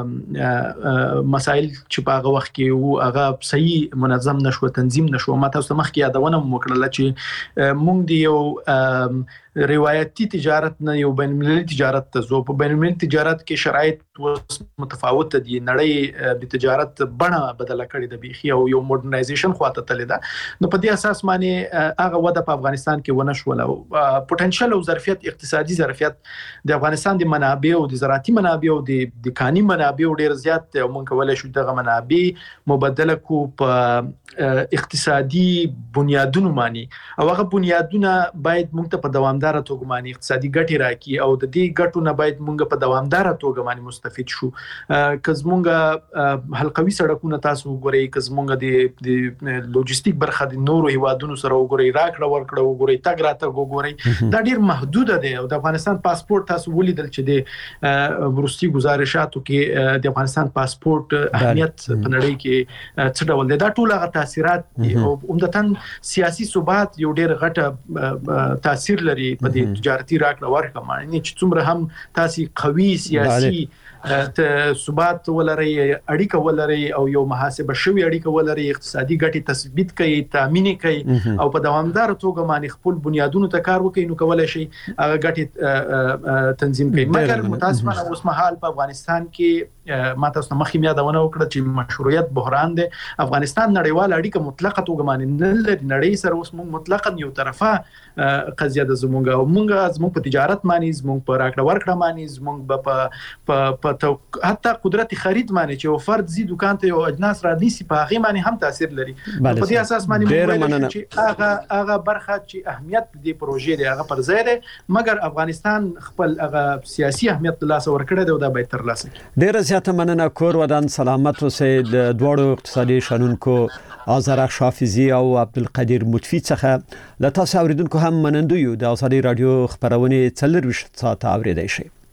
مسایل چې په هغه وخت کې وو هغه صحیح منظم نشو، تنظیم نشو. ما تاسو مخکې یادونه وکړه چې مونږ دی یو روایتي تجارت نه یو بین المللي تجارت ته زو. په بین المللي تجارت کې شرایط متفاوت دي، نړۍ د تجارت بڼه بدله کړې ده بيخي او یو مودرنایزیشن خواته تللی ده. نو په دې اساس باندې هغه وده په افغانستان کې ونه شول او پوتنشل او ظرفیت اقتصادي ظرفیت د افغانستان د منابع او د زراعتي منابع او د کاني منابع ډیر زیات دی او موږ کولای شو دغه منابع مبادله کو په اقتصادي بنیادونو باندې، او هغه بنیادونه باید موږ ته په دوامدار توګه باندې اقتصادي ګټه راکړي او د دې ګټو نه باید موږ په دوامدار توګه باندې مستفید شو. که زمونږ حلقوي سړکونه تاسو وګورئ، که زمونږ د لوجستیک برخه د نورو هیوادونو سره وګورئ، راکړه ورکړه وګورئ، تګ راتګ وګورئ، دا ډیر محدود دی. او د افغانستان پاسپورت تاسو ولیدل چې د ورستي گزارشاتو کې د افغانستان پاسپورت اهمیت په نړۍ کې څه ډول دی. دا ټول هغه تاثیرات او عمدتاً سیاسي ثبات یو ډیر غټه تاثیر لري په دې تجارتي راکړه ورکړه باندې، چې څومره هم تاسو قوي سیاسي ثبات ولري، اړیکه ولري او یو محاسبه شوی اړیکه ولري، اقتصادي ګټې تثبیت کوي، تامین کوي او په دوامدار توګه باندې خپل بنیادونو ته کار وکړي، نو کولای شي هغه ګټې تنظیم کوي. مګر متاسفانه اوس مهال په افغانستان کې ما تاسو مخکې یادونه وکړه چې مشروعیت بحران دی. افغانستان نړیوال اړیکه مطلقه توګه باندې نه لري، نړۍ سره اوس موږ مطلقاً یو طرفه قضیه د زمونږ او موږ زموږ په تجارت باندې، زموږ په راکړه ورکړه باندې، زموږ په په حتی قدرت خرید باندې چې یو فرد زی دکان ته یو اجناس را نیسی په هغه باندې هم تاثیر لري. په دې اساس باندې موږ چې هغه هغه برخه چې اهمیت دې پروژې دی هغه پر ځای دی، مګر افغانستان خپل هغه سیاسي اهمیت له لاسه ورکړی دی او دا به تر لاسه کړي. ډیره زیاته مننه. کور ودان سلامت اوسئ. د دوړو اقتصادي شنونکو آزرخ حافظي او عبدالقدیر مطفی څخه له تاسو اوریدونکو هم منندوی یو. د ازادي رادیو خبرونه څلور وشت ساعت اوریدئ شئ.